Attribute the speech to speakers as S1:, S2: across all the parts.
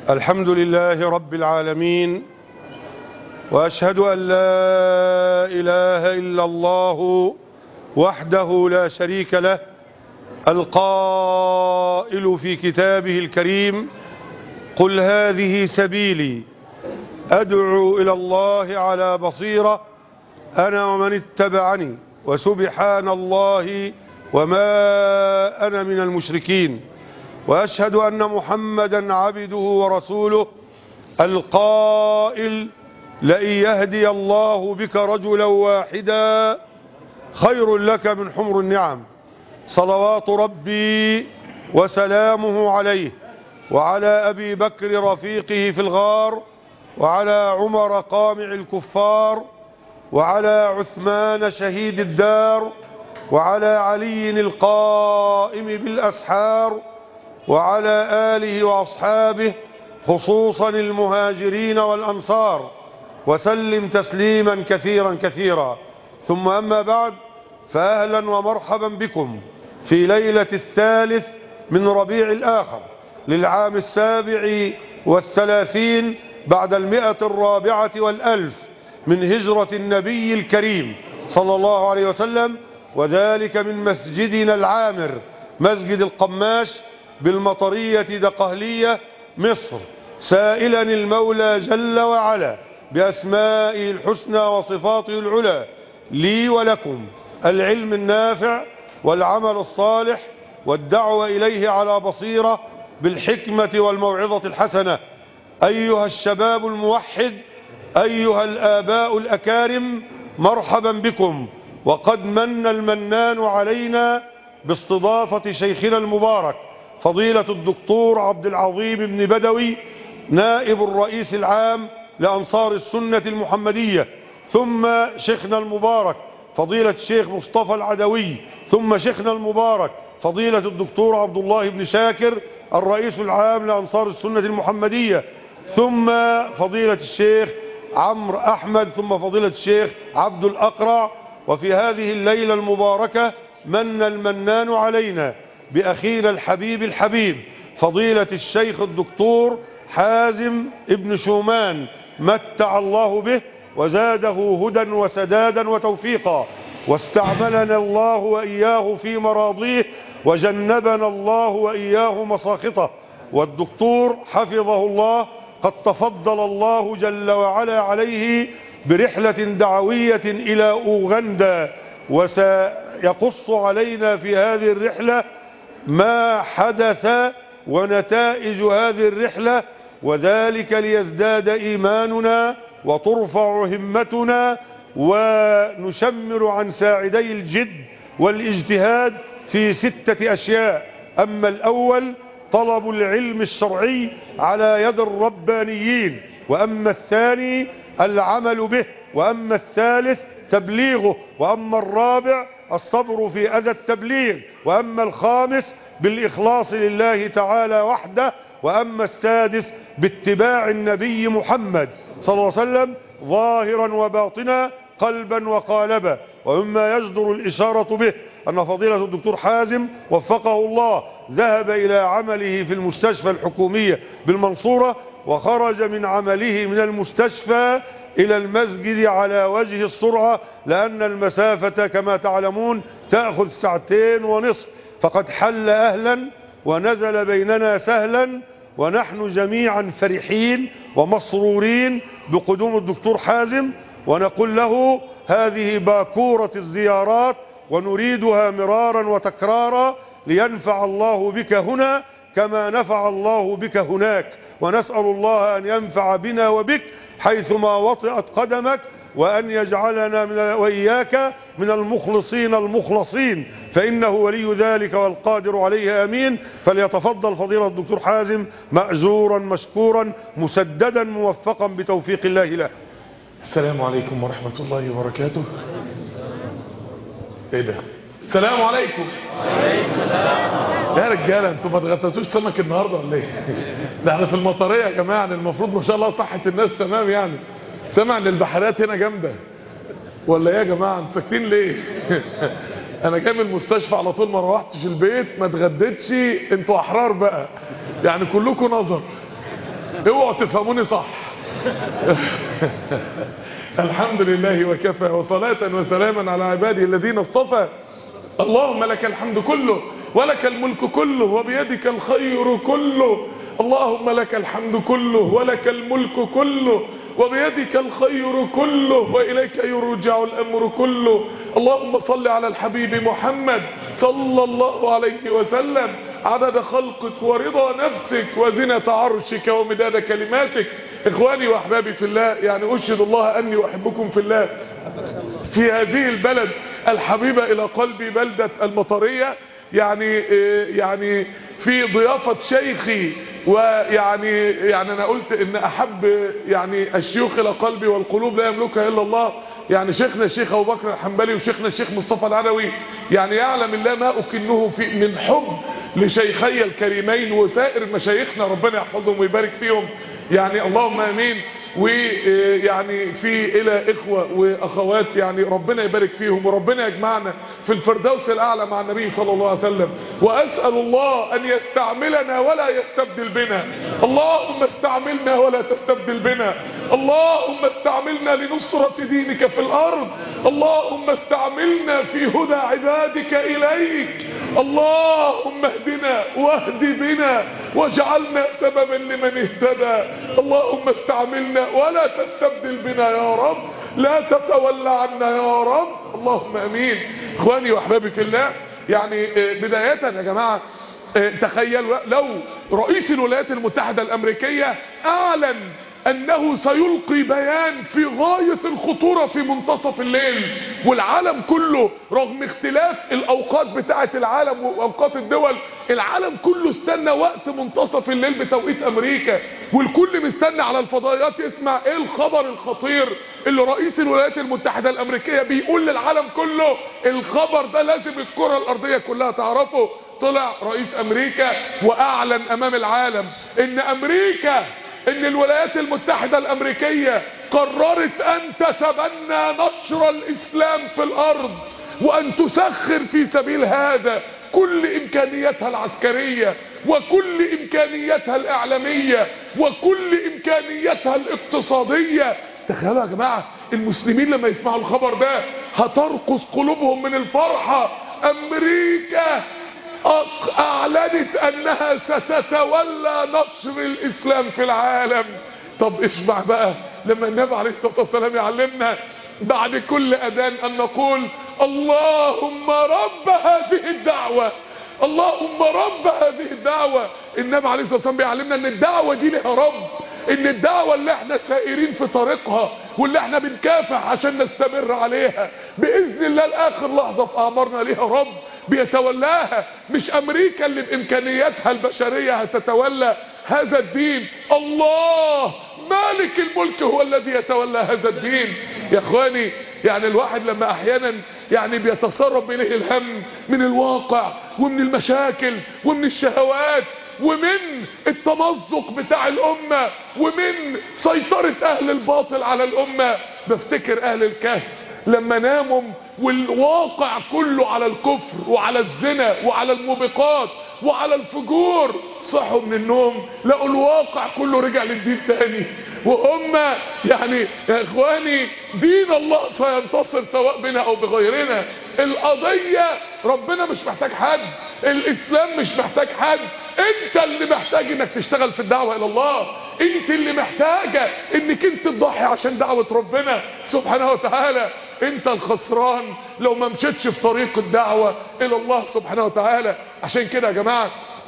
S1: الحمد لله رب العالمين، وأشهد أن لا إله إلا الله وحده لا شريك له، القائل في كتابه الكريم: قل هذه سبيلي أدعو إلى الله على بصيرة أنا ومن اتبعني وسبحان الله وما أنا من المشركين. وأشهد أن محمدا عبده ورسوله القائل: لئن يهدي الله بك رجلا واحدا خير لك من حمر النعم. صلوات ربي وسلامه عليه وعلى أبي بكر رفيقه في الغار، وعلى عمر قامع الكفار، وعلى عثمان شهيد الدار، وعلى علي القائم بالأسحار، وعلى آله وأصحابه خصوصا المهاجرين والأنصار، وسلم تسليما كثيرا كثيرا. ثم أما بعد، فأهلا ومرحبا بكم في ليلة 3 من ربيع الآخر للعام 37 بعد 104 من هجرة النبي الكريم صلى الله عليه وسلم، وذلك من مسجدنا العامر مسجد القماش بالمطرية دقهلية مصر، سائلا المولى جل وعلا بأسمائه الحسنى وصفاته العلى لي ولكم العلم النافع والعمل الصالح والدعوة إليه على بصيرة بالحكمة والموعظة الحسنة. أيها الشباب الموحد، أيها الآباء الأكارم، مرحبا بكم. وقد من المنان علينا باستضافة شيخنا المبارك فضيلة الدكتور عبد العظيم بن بدوي نائب الرئيس العام لأنصار السنة المحمدية، ثم شيخنا المبارك فضيلة الشيخ مصطفى العدوي، ثم شيخنا المبارك فضيلة الدكتور عبد الله بن شاكر الرئيس العام لأنصار السنة المحمدية، ثم فضيلة الشيخ عمرو أحمد، ثم فضيلة الشيخ عبد الأقرع. وفي هذه الليلة المباركة من المنان علينا بأخينا الحبيب الحبيب فضيلة الشيخ الدكتور حازم ابن شومان، متع الله به وزاده هدى وسدادا وتوفيقا، واستعملنا الله وإياه في مراضيه، وجنبنا الله وإياه مساخطه. والدكتور حفظه الله قد تفضل الله جل وعلا عليه برحلة دعوية إلى أوغندا، وسيقص علينا في هذه الرحلة ما حدث ونتائج هذه الرحلة، وذلك ليزداد إيماننا وترفع همتنا ونشمر عن ساعدي الجد والاجتهاد في 6 أشياء. أما الأول طلب العلم الشرعي على يد الربانيين، وأما الثاني العمل به، وأما الثالث تبليغه، وأما الرابع الصبر في أذى التبليغ، وأما الخامس بالإخلاص لله تعالى وحده، وأما السادس باتباع النبي محمد صلى الله عليه وسلم ظاهرا وباطنا قلبا وقالبا. ومما يجدر الإشارة به أن فضيلة الدكتور حازم وفقه الله ذهب إلى عمله في المستشفى الحكومية بالمنصورة، وخرج من عمله من المستشفى إلى المسجد على وجه السرعة، لأن المسافة كما تعلمون تأخذ 2.5 ساعة، فقد حل أهلا ونزل بيننا سهلا، ونحن جميعا فرحين ومسرورين بقدوم الدكتور حازم، ونقول له هذه باكورة الزيارات ونريدها مرارا وتكرارا لينفع الله بك هنا كما نفع الله بك هناك، ونسأل الله أن ينفع بنا وبك حيثما وطئت قدمك، وأن يجعلنا وإياك من المخلصين المخلصين، فإنه ولي ذلك والقادر عليه. آمين. فليتفضل فضيلة الدكتور حازم مأجورا مشكورا مسددا موفقا بتوفيق الله له.
S2: السلام عليكم ورحمة الله وبركاته. ايه ده؟ السلام عليكم.
S3: وعليكم السلام.
S2: يا رجاله انتوا ما اتغديتوش سمك النهارده ولا ايه؟ ده احنا في المطريه يا جماعه، المفروض ما شاء الله صحه الناس تمام يعني. سامع ان البحرات هنا جامده ولا ايه يا جماعه؟ انتوا ساكتين ليه؟ انا جاي من المستشفى على طول، ما روحتش البيت، ما اتغديتش. انتوا احرار بقى يعني، كلكم نظر. اوعوا تفهموني صح. الحمد لله وكفى، وصلاة وسلاما على عباده الذين اصطفى. اللهم لك الحمد كله ولك الملك كله وبيدك الخير كله. اللهم لك الحمد كله ولك الملك كله وبيدك الخير كله وإليك يرجع الأمر كله. اللهم صل على الحبيب محمد صلى الله عليه وسلم عدد خلقك ورضا نفسك وزنة عرشك ومداد كلماتك. إخواني وأحبابي في الله، يعني أشهد الله أني أحبكم في الله في هذه البلد الحبيبة إلى قلبي، بلدة المطرية. يعني في ضيافة شيخي، ويعني أنا قلت إن أحب يعني الشيوخ إلى قلبي والقلوب لا يملكها إلا الله. يعني شيخنا الشيخ أبو بكر الحنبلي وشيخنا الشيخ مصطفى العدوي، يعني يعلم الله ما أكنه من حب لشيخي الكريمين وسائر مشايخنا، ربنا يحفظهم ويبارك فيهم، يعني اللهم امين. ويعني في الى اخوة واخوات يعني ربنا يبارك فيهم، وربنا يجمعنا في الفردوس الاعلى مع النبي صلى الله عليه وسلم. واسأل الله ان يستعملنا ولا يستبدل بنا. اللهم استعملنا ولا تستبدل بنا. اللهم استعملنا لنصرة دينك في الارض. اللهم استعملنا في هدى عبادك اليك. اللهم اهدنا واهد بنا واجعلنا سببا لمن اهتدى. اللهم استعملنا ولا تستبدل بنا يا رب، لا تتولى عنا يا رب، اللهم امين. اخواني واحبابي في الله، يعني بداية يا جماعة، تخيل لو رئيس الولايات المتحدة الامريكية اعلن انه سيلقي بيان في غاية الخطورة في منتصف الليل، والعالم كله رغم اختلاف الاوقات بتاعة العالم واوقات الدول، العالم كله استنى وقت منتصف الليل بتوقيت امريكا، والكل مستنى على الفضائيات يسمع ايه الخبر الخطير اللي رئيس الولايات المتحدة الامريكية بيقول للعالم كله. الخبر ده لازم الكرة الارضية كلها تعرفه. طلع رئيس امريكا واعلن امام العالم ان الولايات المتحدة الامريكية قررت ان تتبنى نشر الاسلام في الارض، وان تسخر في سبيل هذا كل امكانياتها العسكرية وكل امكانياتها الاعلامية وكل امكانياتها الاقتصادية. تخيلوا يا جماعة المسلمين لما يسمعوا الخبر ده هترقص قلوبهم من الفرحة. امريكا اعلنت انها ستتولى نشر الاسلام في العالم. طب اسمع بقى، لما النبي عليه الصلاة والسلام يعلمنا بعد كل اذان ان نقول اللهم رب هذه الدعوة، اللهم رب هذه الدعوة. النبي عليه الصلاة والسلام بيعلمنا ان الدعوة دي لها رب، ان الدعوة اللي احنا سائرين في طريقها واللي احنا بنكافح عشان نستمر عليها باذن الله لاخر لحظة في اعمارنا ليها رب بيتولاها. مش امريكا اللي بامكانياتها البشرية هتتولى هذا الدين، الله مالك الملك هو الذي يتولى هذا الدين. يا اخواني يعني الواحد لما احيانا يعني بيتسرب اليه الهم من الواقع ومن المشاكل ومن الشهوات ومن التمزق بتاع الامة ومن سيطرة اهل الباطل على الامة، بفتكر اهل الكهف لما ناموا والواقع كله على الكفر وعلى الزنا وعلى الموبقات وعلى الفجور، صحوا من النوم لقوا الواقع كله رجع للدين تاني، وهم يعني يا اخواني دين الله سينتصر سواء بنا او بغيرنا. القضية ربنا مش محتاج حد، الاسلام مش محتاج حد، انت اللي محتاج انك تشتغل في الدعوة الى الله، انت اللي محتاجة انك انت تضحي عشان دعوة ربنا سبحانه وتعالى. انت الخسران لو ما مشيتش في طريق الدعوة الى الله سبحانه وتعالى. عشان كده يا جماعة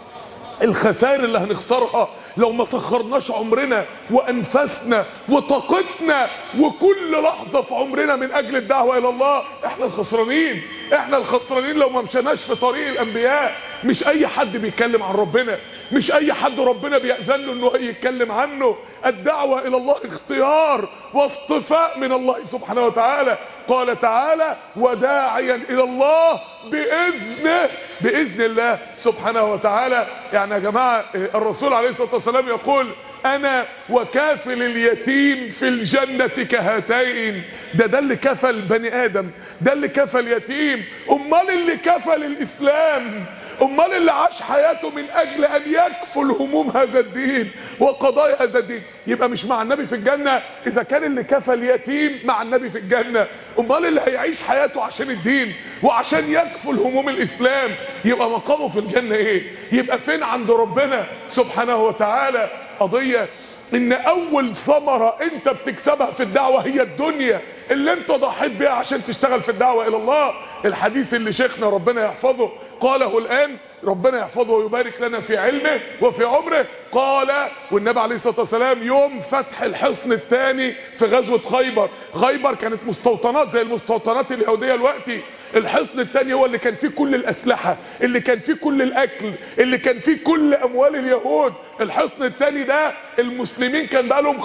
S2: الخسائر اللي هنخسرها لو ما سخرناش عمرنا وانفسنا وطاقتنا وكل لحظة في عمرنا من اجل الدعوة الى الله، احنا الخسرانين. احنا الخسرانين لو ما مشيناش في طريق الانبياء. مش اي حد بيتكلم عن ربنا، مش اي حد ربنا بيأذن له انه يتكلم عنه. الدعوة الى الله اختيار واصطفاء من الله سبحانه وتعالى. قال تعالى وداعيا الى الله باذنه، باذن الله سبحانه وتعالى. يعني يا جماعة الرسول عليه الصلاة والسلام يقول انا وكافل اليتيم في الجنة كهاتين. ده اللي كفل بني ادم، ده اللي كفل يتيم. امال اللي كفل الاسلام امال اللي عاش حياته من اجل ان يكفل هموم هذا الدين وقضايا هذا الدين يبقى مش مع النبي في الجنة؟ اذا كان اللي كفل يتيم مع النبي في الجنة، امال اللي هيعيش حياته عشان الدين وعشان يكفل هموم الاسلام يبقى مقامه في الجنة ايه؟ يبقى فين عند ربنا سبحانه وتعالى؟ قضية ان اول ثمرة انت بتكسبها في الدعوة هي الدنيا اللي انت ضحيت بيها عشان تشتغل في الدعوة الى الله. الحديث اللي شيخنا ربنا يحفظه قاله الان، ربنا يحفظه ويبارك لنا في علمه وفي عمره، قال والنبي عليه الصلاة والسلام يوم فتح الحصن الثاني في غزوة خيبر. خيبر كانت مستوطنات زي المستوطنات اليهودية دلوقتي، الحصن الثاني هو اللي كان فيه كل الاسلحة، اللي كان فيه كل الاكل، اللي كان فيه كل اموال اليهود. الحصن الثاني ده المسلمين كان بقالهم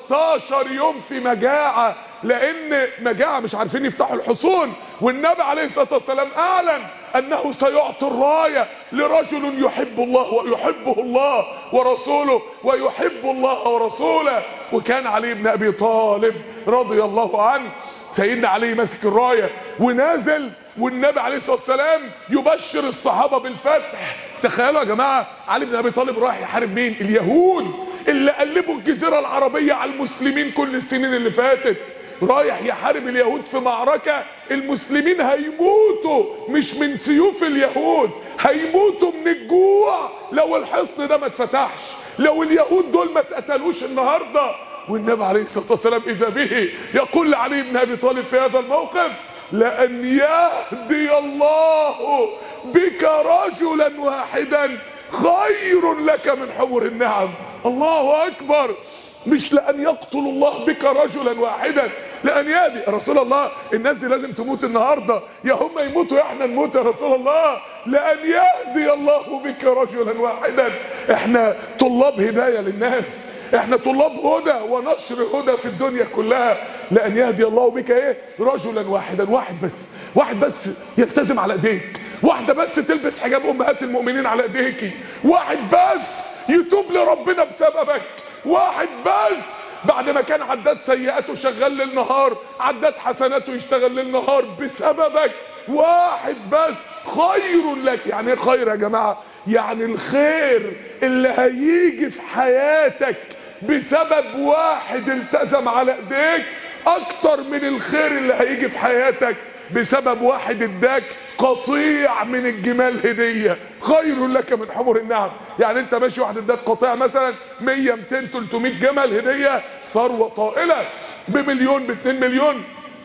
S2: 15 يوم في مجاعة، لان مجاعة مش عارفين يفتحوا الحصون، والنبي عليه الصلاة والسلام اعلن انه سيعطي الراية لرجل يحب الله ويحبه الله ورسوله ويحب الله ورسوله. وكان علي بن ابي طالب رضي الله عنه سيدنا علي ماسك الراية ونازل، والنبي عليه الصلاة والسلام يبشر الصحابة بالفتح. تخيلوا يا جماعة علي بن ابي طالب رايح يحارب مين؟ اليهود اللي قلبوا الجزيرة العربية على المسلمين كل السنين اللي فاتت، رايح يحارب اليهود في معركة المسلمين هيموتوا مش من سيوف اليهود، هيموتوا من الجوع لو الحصن ده ما اتفتحش، لو اليهود دول ما اتقتلوش النهاردة. والنبي عليه الصلاة والسلام اذا به يقول لعلي بن ابي طالب في هذا الموقف: لأن يهدي الله بك رجلا واحدا خير لك من حمر النعم. الله اكبر، مش لأن يقتل الله بك رجلا واحدا، لأن يهدي. يا رسول الله الناس دي لازم تموت النهاردة، يا هم يموتوا يا احنا نموت يا رسول الله. لأن يهدي الله بك رجلا واحدا. احنا طلاب هداية للناس، احنا طلاب هدى ونشر هدى في الدنيا كلها. لأن يهدي الله بك ايه؟ رجلا واحدا، واحد بس يلتزم على ايديك، واحدة بس تلبس حجاب امهات المؤمنين على ايديكي، واحد بس يتوب لربنا بسببك، واحد بس بعد ما كان عداد سيئاته شغال للنهار عداد حسناته يشتغل للنهار بسببك، واحد بس خير لك. يعني ايه خير يا جماعة؟ يعني الخير اللي هيجي في حياتك بسبب واحد التزم على ايديك اكتر من الخير اللي هيجي في حياتك بسبب واحد اداك قطيع من الجمال هدية. خير لك من حمر النعم. يعني انت ماشي واحد اداك قطيع مثلا 100 200 300 جمل هدية، ثروة طائلة بمليون ب2 مليون،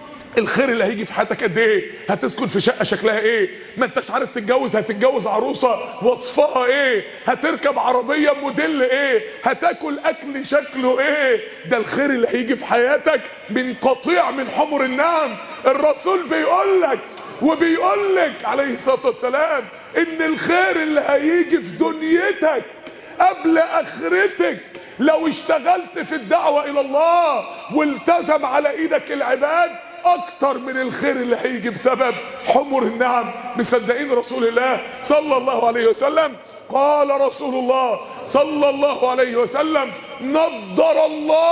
S2: الخير اللي هيجي في حياتك قد ايه؟ هتسكن في شقة شكلها ايه؟ ما انتش عارف تتجوز، هتتجوز عروسة وصفها ايه؟ هتركب عربية موديل ايه؟ هتاكل اكل شكله ايه؟ ده الخير اللي هيجي في حياتك من قطيع من حمر النعم. الرسول بيقولك وبيقولك عليه الصلاة والسلام ان الخير اللي هيجي في دنيتك قبل اخرتك لو اشتغلت في الدعوة الى الله والتزم على ايدك العباد اكتر من الخير اللي هيجي بسبب حمر النعم. مصدقين رسول الله صلى الله عليه وسلم؟ قال رسول الله صلى الله عليه وسلم: نضر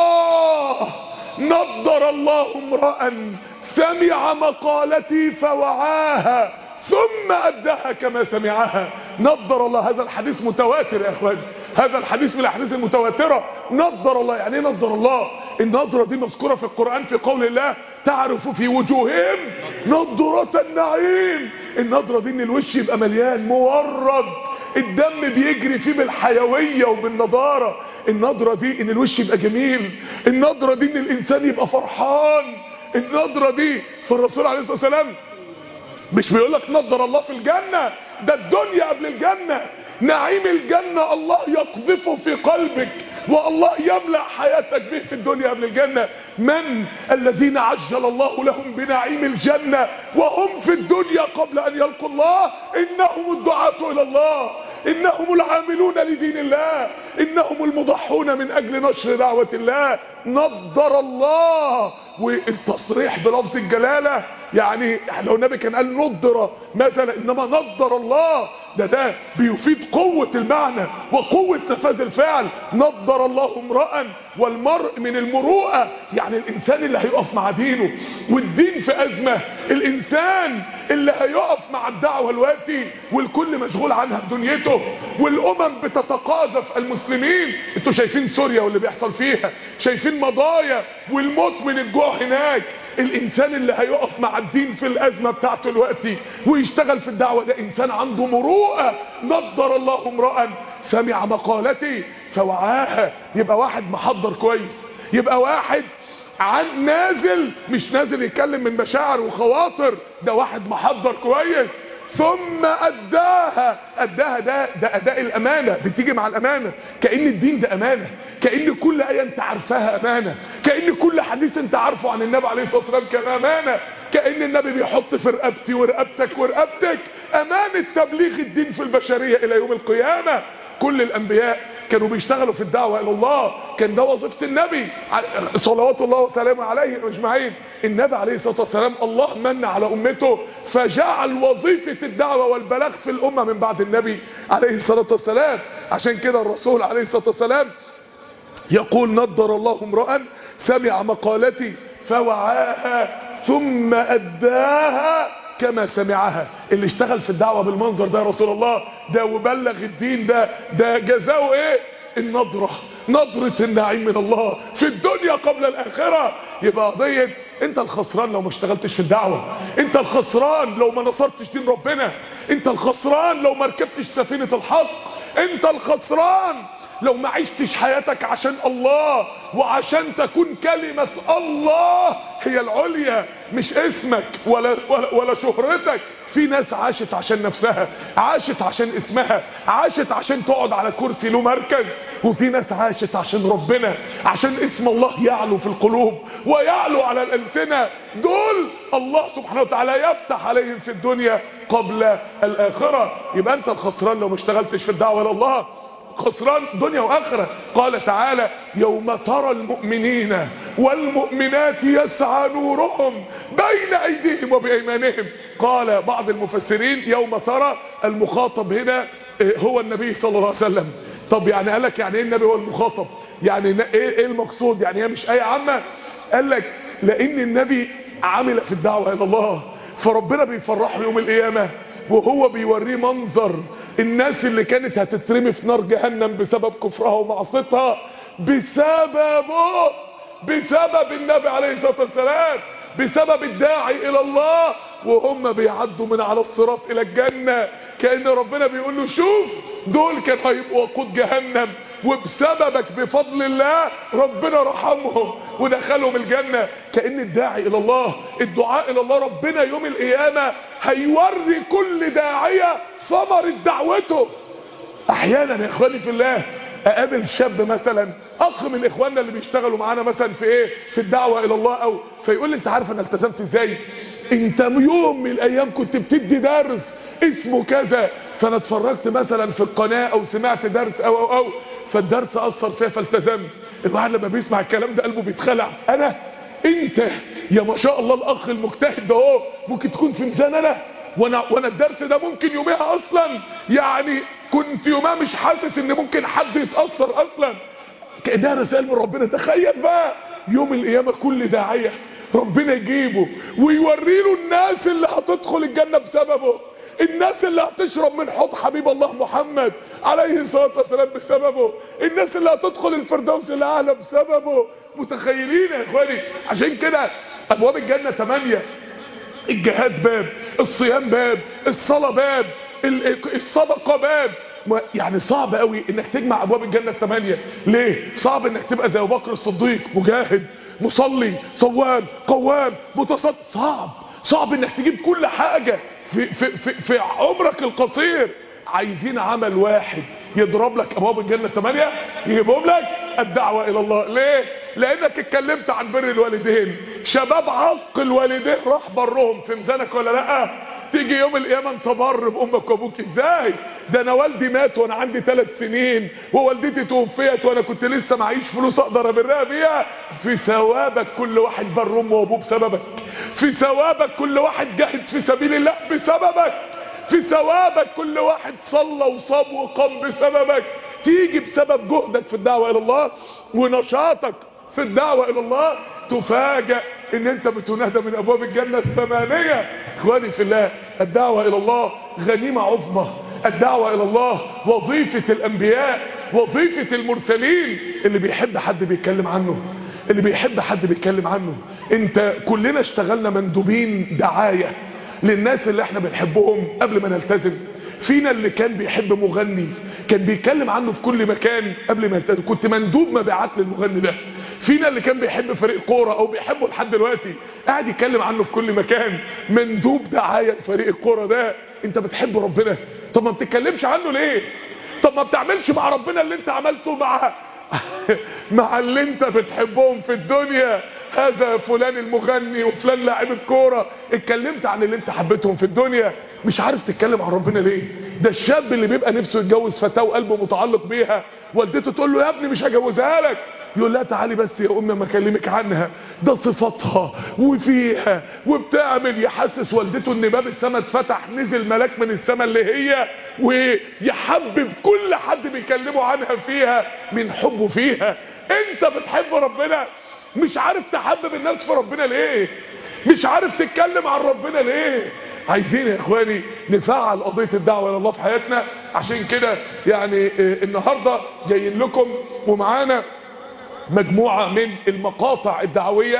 S2: الله امرأ سمع مقالتي فوعاها ثم أداها كما سمعها. نضر الله. هذا الحديث متواتر يا اخوان، هذا الحديث من الاحاديث المتواترة. نضر الله. يعني ايه نضر الله؟ النضرة دي مذكورة في القرآن في قول الله: تعرف في وجوههم نضرة النعيم. النضرة دي ان الوش يبقى مليان مورد، الدم بيجري فيه بالحيوية وبالنضارة. النضرة دي ان الوش يبقى جميل، النضرة دي ان الانسان يبقى فرحان. النضرة دي فالرسول عليه الصلاة والسلام مش بيقولك نضر الله في الجنة، ده الدنيا قبل الجنة. نعيم الجنة الله يقذفه في قلبك والله يملأ حياتك به في الدنيا قبل الجنة. من الذين عجل الله لهم بنعيم الجنة وهم في الدنيا قبل أن يلقوا الله؟ إنهم الدعاة إلى الله، إنهم العاملون لدين الله، إنهم المضحون من أجل نشر دعوة الله. نضر الله والتصريح بلفظ الجلالة يعني لو النبي كان قال نضر مثلا، انما نضر الله ده بيفيد قوة المعنى وقوة نفاذ الفعل. نضر الله امرأ، والمرء من المروءة يعني الانسان اللي هيقف مع دينه والدين في ازمة، الانسان اللي هيقف مع الدعوة الوقتي والكل مشغول عنها بدنيته والامم بتتقاذف المسلمين. انتوا شايفين سوريا واللي بيحصل فيها، شايفين مضايا والموت من الجوع هناك. الانسان اللي هيقف مع الدين في الازمة بتاعته الوقتي ويشتغل في الدعوة ده انسان عنده مروءة. نضر الله امرأ سمع مقالتي فوعاها. يبقى واحد محضر كويس، يبقى واحد عن نازل، مش نازل يتكلم من مشاعر وخواطر، ده واحد محضر كويس. ثم أداها. ده أداء الأمانة، بتيجي مع الأمانة. كأن الدين ده أمانة، كأن كل آية أنت عارفاها أمانة، كأن كل حديث أنت عارفه عن النبي عليه الصلاة والسلام كان أمانة، كأن النبي بيحط في رقبتي ورقبتك ورقبتك أمانة تبليغ الدين في البشرية إلى يوم القيامة. كل الأنبياء كانوا بيشتغلوا في الدعوة إلى الله، كان ده وظيفة النبي صلوات الله وسلامه عليه أجمعين. النبي عليه الصلاة والسلام الله من على أمته فجعل وظيفة الدعوة والبلاغ في الأمة من بعد النبي عليه الصلاة والسلام. عشان كده الرسول عليه الصلاة والسلام يقول نضر الله امرأ سمع مقالتي فوعاها ثم أداها كما سمعها. اللي اشتغل في الدعوة بالمنظر ده يا رسول الله ده وبلغ الدين ده جزاؤه ايه؟ النضرة، نضرة النعيم من الله في الدنيا قبل الآخرة. يبقى قضية انت الخسران لو ما اشتغلتش في الدعوة، انت الخسران لو ما نصرتش دين ربنا، انت الخسران لو ما ركبتش سفينة الحق، انت الخسران لو ما عشتش حياتك عشان الله وعشان تكون كلمة الله هي العليا مش اسمك ولا شهرتك. في ناس عاشت عشان نفسها، عاشت عشان اسمها، عاشت عشان تقعد على كرسي له مركز، وفي ناس عاشت عشان ربنا، عشان اسم الله يعلو في القلوب ويعلو على الألسنة. دول الله سبحانه وتعالى يفتح عليهم في الدنيا قبل الآخرة. يبقى انت الخسران لو ما اشتغلتش في الدعوة الى الله، خسران دنيا واخره. قال تعالى يوم ترى المؤمنين والمؤمنات يسعى نورهم بين ايديهم وبايمانهم. قال بعض المفسرين يوم ترى المخاطب هنا هو النبي صلى الله عليه وسلم. طب يعني قال لك يعني ايه النبي هو المخاطب؟ يعني ايه المقصود؟ يعني هي مش ايه عامه؟ قال لك لان النبي عمل في الدعوه الى الله، فربنا بيفرحه يوم القيامه وهو بيوريه منظر الناس اللي كانت هتترمي في نار جهنم بسبب كفرها ومعصيتها بسبب النبي عليه الصلاة والسلام، بسبب الداعي الى الله، وهم بيعدوا من على الصراط الى الجنة. كأن ربنا بيقول له شوف دول كانوا هيبقوا وقود جهنم وبسببك بفضل الله ربنا رحمهم ودخلهم الجنة. كأن الداعي الى الله، الدعاء الى الله، ربنا يوم القيامة هيوري كل داعية ثمرة دعوته. احيانا يا اخواني في الله اقابل شاب مثلا اخ من اخواننا اللي بيشتغلوا معانا مثلا في ايه، في الدعوة الى الله، او فيقول لي انت عارف انا التزمت ازاي؟ انت يوم من الايام كنت بتدي درس اسمه كذا، فانا اتفرجت مثلا في القناة او سمعت درس او فالدرس اثر فيها فالتزمت. الواحد لما بيسمع الكلام ده قلبه بيتخلع. انت يا ما شاء الله الاخ المجتهد ده اهو ممكن تكون في ميزان انا وانا الدرس ده ممكن يوميها اصلا يعني كنت يومها مش حاسس ان ممكن حد يتأثر اصلا. كأنها رسائل من ربنا. تخيل بقى يوم القيامة كل داعية ربنا يجيبه ويوري له الناس اللي هتدخل الجنة بسببه، الناس اللي هتشرب من حوض حبيب الله محمد عليه الصلاة والسلام بسببه، الناس اللي هتدخل الفردوس الاعلى بسببه. متخيلين يا اخواني؟ عشان كده ابواب الجنة 8. الجهاد باب، الصيام باب، الصلاة باب، الصدقة باب. يعني صعب قوي انك تجمع ابواب الجنة 8. ليه؟ صعب انك تبقى زي ابو بكر الصديق مجاهد مصلي صوام قوام متصدق. صعب انك تجيب كل حاجة في عمرك القصير. عايزين عمل واحد يضرب لك ابواب الجنة 8، يجيبهم لك الدعوة الى الله. ليه؟ لانك اتكلمت عن بر الوالدين، شباب عق الوالدين راح برهم في ميزانك ولا لا؟ تيجي يوم القيامه انت بر بامك وابوك ازاي؟ ده انا والدي مات وانا عندي 3 سنين، ووالدتي توفيت وانا كنت لسه معيش فلوس اقدر ابرها بيها. في ثوابك كل واحد بر امه وابوه بسببك، في ثوابك كل واحد جاهد في سبيل الله بسببك، في ثوابك كل واحد صلى وصام وقام بسببك. تيجي بسبب جهدك في الدعوه الى الله ونشاطك في الدعوه الى الله تفاجأ ان انت بتنادى من ابواب الجنه 8. اخواني في الله، الدعوه الى الله غنيمه عظمى، الدعوه الى الله وظيفه الانبياء، وظيفه المرسلين. اللي بيحب حد بيتكلم عنه، اللي بيحب حد بيتكلم عنه. انت كلنا اشتغلنا مندوبين دعايه للناس اللي احنا بنحبهم قبل ما نلتزم. فينا اللي كان بيحب مغني كان بيتكلم عنه في كل مكان قبل ما يلتزم، كنت مندوب مبيعات للمغني ده. فينا اللي كان بيحب فريق كوره او بيحبه لحد دلوقتي قاعد يتكلم عنه في كل مكان، مندوب دعايه لفريق الكوره ده. انت بتحب ربنا، طب ما بتتكلمش عنه ليه؟ طب ما بتعملش مع ربنا اللي انت عملته مع اللي انت بتحبهم في الدنيا. هذا فلان المغني وفلان لاعب الكوره، اتكلمت عن اللي انت حبيتهم في الدنيا، مش عارف تتكلم عن ربنا ليه؟ ده الشاب اللي بيبقى نفسه يتجوز فتاه وقلبه متعلق بيها، والدته تقول له يا ابني مش هجوزها لك، يقول لها تعالي بس يا امي ما اكلمك عنها، ده صفاتها وفيها وبتعمل. يحسس والدته ان باب السماء اتفتح، نزل ملاك من السماء اللي هي، ويحبب كل حد بيكلمه عنها فيها من حبه فيها. انت بتحب ربنا، مش عارف تحبب الناس في ربنا ليه؟ مش عارف تتكلم عن ربنا ليه؟ عايزين يا اخواني نفعل قضيه الدعوه الى الله في حياتنا. عشان كده يعني النهارده جايين لكم ومعانا مجموعه من المقاطع الدعويه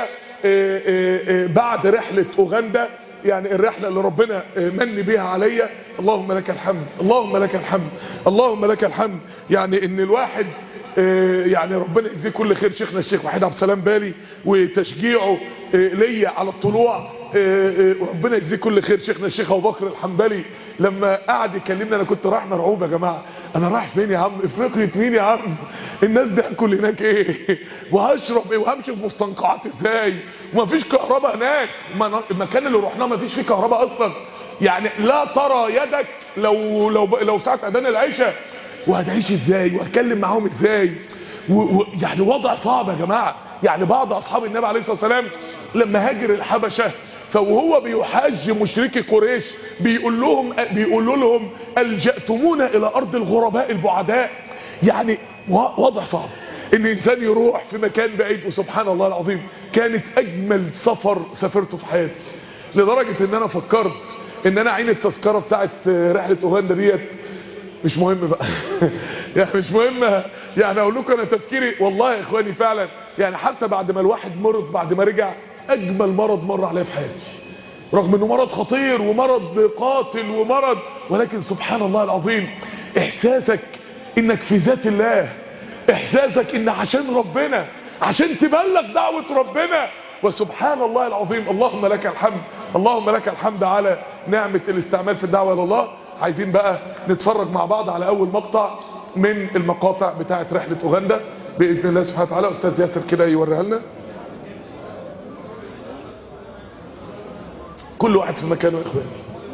S2: بعد رحله اوغندا، يعني الرحله اللي ربنا من بيها عليا. اللهم لك الحمد، اللهم لك الحمد، اللهم لك الحمد. يعني ان الواحد يعني ربنا يجزيه كل خير شيخنا الشيخ وحيد عبد السلام بالي وتشجيعه ليا على الطلوع، وربنا يجزيه كل خير شيخنا الشيخ ابو بكر الحنبلي لما قعد يكلمنا. انا كنت رايح مرعوب يا جماعه، انا رايح فين يا عم؟ افريقيا مين يا عم؟ الناس دي هاكل هناك ايه؟ وهشرب ايه؟ وهمشي في مستنقعات ازاي؟ ومفيش كهرباء هناك، المكان اللي رحناه مفيش فيه كهرباء اصلا، يعني لا ترى يدك لو ساعه اذان العشاء. وهتعيش ازاي؟ وهتكلم معاهم ازاي؟ يعني وضع صعب يا جماعه. يعني بعض اصحاب النبي عليه الصلاه والسلام لما هاجر الحبشه، فوهو بيحاج مشركي قريش بيقولوا لهم الجأتمونا الى ارض الغرباء البعداء. يعني وضع صعب ان انسان يروح في مكان بعيد. وسبحان الله العظيم كانت اجمل سفر سافرته في حياتي، لدرجه ان انا فكرت ان انا عين التذكره بتاعت رحله اوغندا ديت مش مهم بقى يعني مش مهم. يعني اقول لكم انا تفكيري والله يا اخواني فعلا، يعني حتى بعد ما الواحد مرض بعد ما رجع، اجمل مرض مر عليا في حياتي، رغم انه مرض خطير ومرض قاتل ومرض، ولكن سبحان الله العظيم احساسك انك في ذات الله، احساسك ان عشان ربنا، عشان تبلغ دعوة ربنا. وسبحان الله العظيم، اللهم لك الحمد، اللهم لك الحمد على نعمة الاستعمال في الدعوة الى الله. عايزين بقى نتفرج مع بعض على اول مقطع من المقاطع بتاعة رحلة اوغندا باذن الله سبحانه وتعالى. استاذ ياسر كده يوريها لنا، كل واحد في مكانه يا اخواني.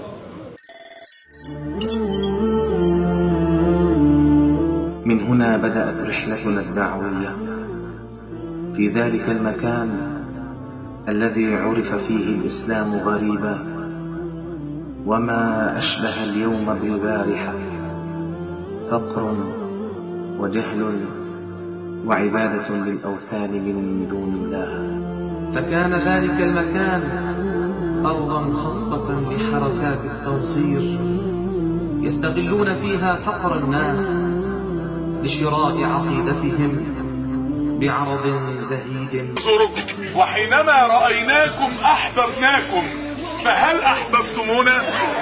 S4: من هنا بدأت رحلتنا الدعوية في ذلك المكان الذي عرف فيه الإسلام غريبا، وما أشبه اليوم بالبارحة، فقر وجهل وعبادة للأوثان من دون الله.
S5: فكان ذلك المكان أرضا خاصة بحركات التوصير يستغلون فيها فقر الناس لشراء عقيدتهم بعرض زهيد.
S2: وحينما رأيناكم أحببناكم، فهل أحببتمونا؟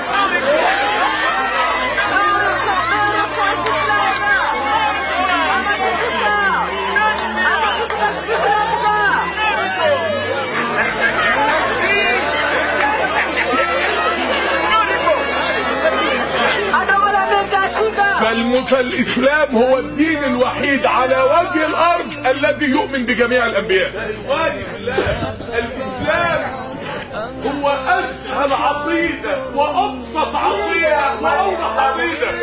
S2: فالإسلام هو الدين الوحيد على وجه الأرض الذي يؤمن بجميع الأنبياء. الإسلام هو اسهل عقيدة وابسط عقيدة واوضح عقيدة.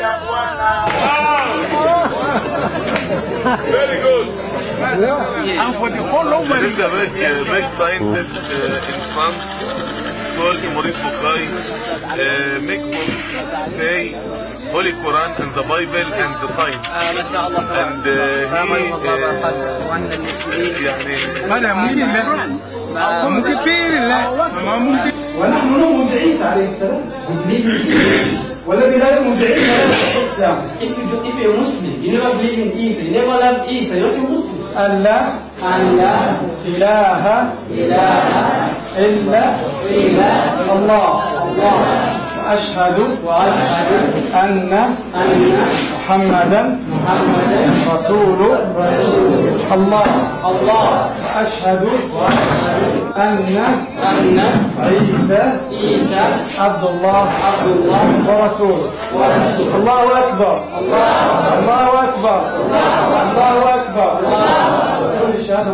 S2: Very good.
S3: And for the whole over. There is a big scientist in France called Maurice Bucaille. Make books say Holy Quran and the Bible and the science. And
S6: هذا ممكن لا ممكن لا ممكن.
S7: ونحن نؤمن بعيسى عليه السلام والذي لا يؤمن بعيسى لا يؤمن بالإسلام. If you're Muslim, you never believe in Isa, you never love Isa, you're not a Muslim. لا إله إلا الله وأشهد أن محمدا رسول الله وأشهد أن عيسى عبد الله ورسوله. الله أكبر الله أكبر الله أكبر. كل الشهادة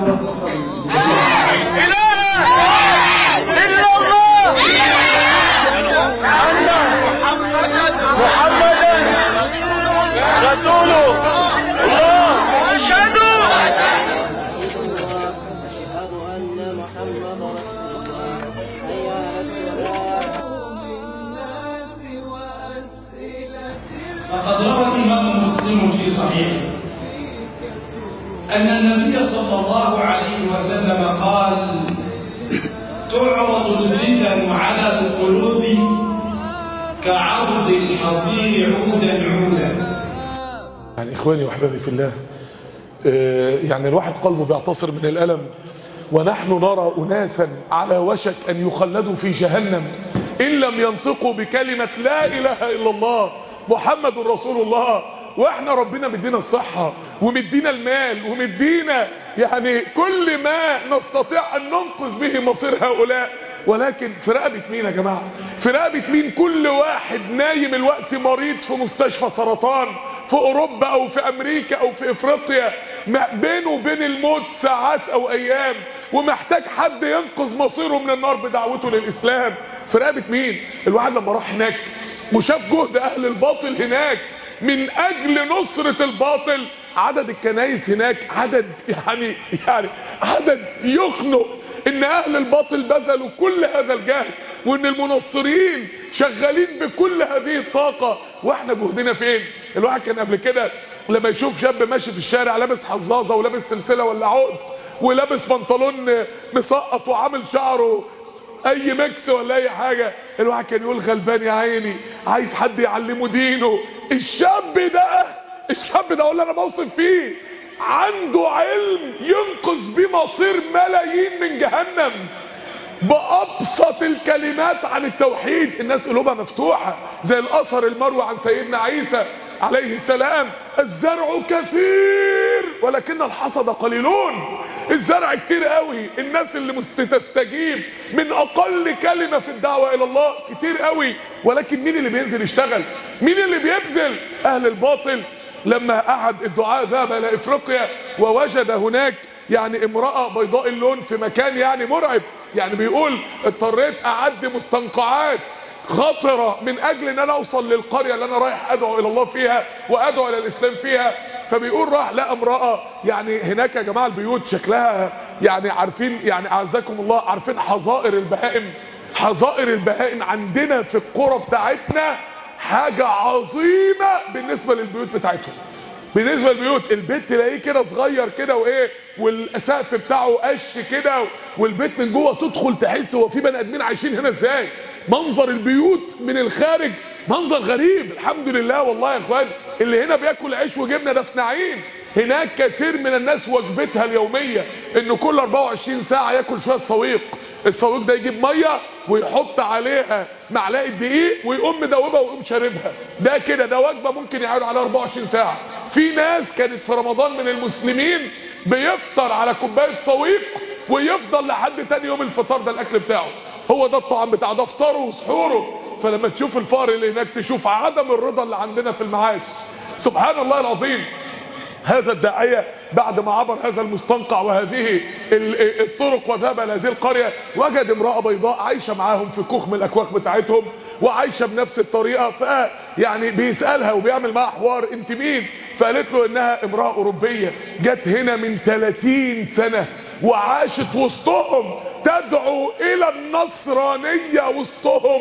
S8: لقد روى الإمام مسلم في صحيحه أن النبي صلى الله عليه وسلم قال: تعرض الفتن على القلوب كعرض الحصير عودا.
S2: يعني إخواني وأحبابي في الله، يعني الواحد قلبه بيعتصر من الألم، ونحن نرى أناسا على وشك أن يخلدوا في جهنم إن لم ينطقوا بكلمة لا إله إلا الله محمد رسول الله. واحنا ربنا مدينا الصحة ومدينا المال ومدينا يعني كل ما نستطيع ان ننقذ به مصير هؤلاء، ولكن في رقبة مين يا جماعة؟ في رقبة مين؟ كل واحد نايم الوقت مريض في مستشفى سرطان في اوروبا او في امريكا او في افريقيا، بينه وبين الموت ساعات او ايام، ومحتاج حد ينقذ مصيره من النار بدعوته للاسلام. في رقبة مين؟ الواحد لما راح هناك وشاف جهد اهل الباطل هناك من اجل نصرة الباطل، عدد الكنائس هناك عدد يعني عدد يخنق ان اهل الباطل بذلوا كل هذا الجهد، وان المنصرين شغالين بكل هذه الطاقة، واحنا جهدنا فين؟ الواحد كان قبل كده لما يشوف شاب ماشي في الشارع لابس حظاظة ولابس سلسلة ولا عقد ولابس بنطلون مسقط وعامل شعره اي مكس ولا اي حاجة، الواحد كان يقول غلبان يا عيني، عايز حد يعلمه دينه. الشاب ده اللي انا بوصف فيه عنده علم ينقذ بيه مصير ملايين من جهنم بأبسط الكلمات عن التوحيد. الناس قلوبها مفتوحة زي الأثر المروي عن سيدنا عيسى عليه السلام: الزرع كثير ولكن الحصد قليلون. الزرع كتير قوي، الناس اللي تستجيب من اقل كلمة في الدعوة الى الله كتير قوي، ولكن مين اللي بينزل يشتغل؟ مين اللي بيبذل؟ اهل الباطل. لما احد الدعاة ذهب الى افريقيا ووجد هناك يعني امرأة بيضاء اللون في مكان يعني مرعب، يعني بيقول اضطريت اعدي مستنقعات خطرة من اجل ان انا اوصل للقرية اللي انا رايح ادعو الى الله فيها وادعو الى الاسلام فيها. فبيقول راح لقى امرأة يعني هناك يا جماعة البيوت شكلها يعني عارفين يعني اعزكم الله، عارفين حظائر البهائم؟ حظائر البهائم عندنا في القرى بتاعتنا حاجة عظيمة بالنسبة للبيوت بتاعتهم. بالنسبة للبيوت البيت تلاقيه كده صغير كده وايه، والسقف بتاعه قش كده، والبيت من جوه تدخل تحس هو في بني ادمين عايشين هنا ازاي. منظر البيوت من الخارج منظر غريب. الحمد لله والله يا اخوان، اللي هنا بياكل عيش وجبنه ده في نعيم. هناك كثير من الناس وجبتها اليوميه انه كل 24 ساعه ياكل شويه صويق. الصويق ده يجيب ميه ويحط عليها معلقه دقيق ويقوم مدوبها ويقوم شاربها. ده كده ده وجبه ممكن يقعد على 24 ساعه. في ناس كانت في رمضان من المسلمين بيفطر على كوبايه صويق ويفضل لحد تاني يوم الفطار ده الاكل بتاعه، هو ده الطعام بتاعه، ده فطاره وسحوره. فلما تشوف الفقر اللي هناك تشوف عدم الرضا اللي عندنا في المعاش. سبحان الله العظيم. هذا الداعية بعد ما عبر هذا المستنقع وهذه الطرق وذهب إلى هذه القرية، وجد امرأة بيضاء عايشة معاهم في كوخ من الأكواخ بتاعتهم وعايشة بنفس الطريقة. يعني بيسألها وبيعمل معها حوار، انت مين؟ فقالت له انها امرأة أوروبية جت هنا من 30 سنة وعاشت وسطهم تدعو إلى النصرانية وسطهم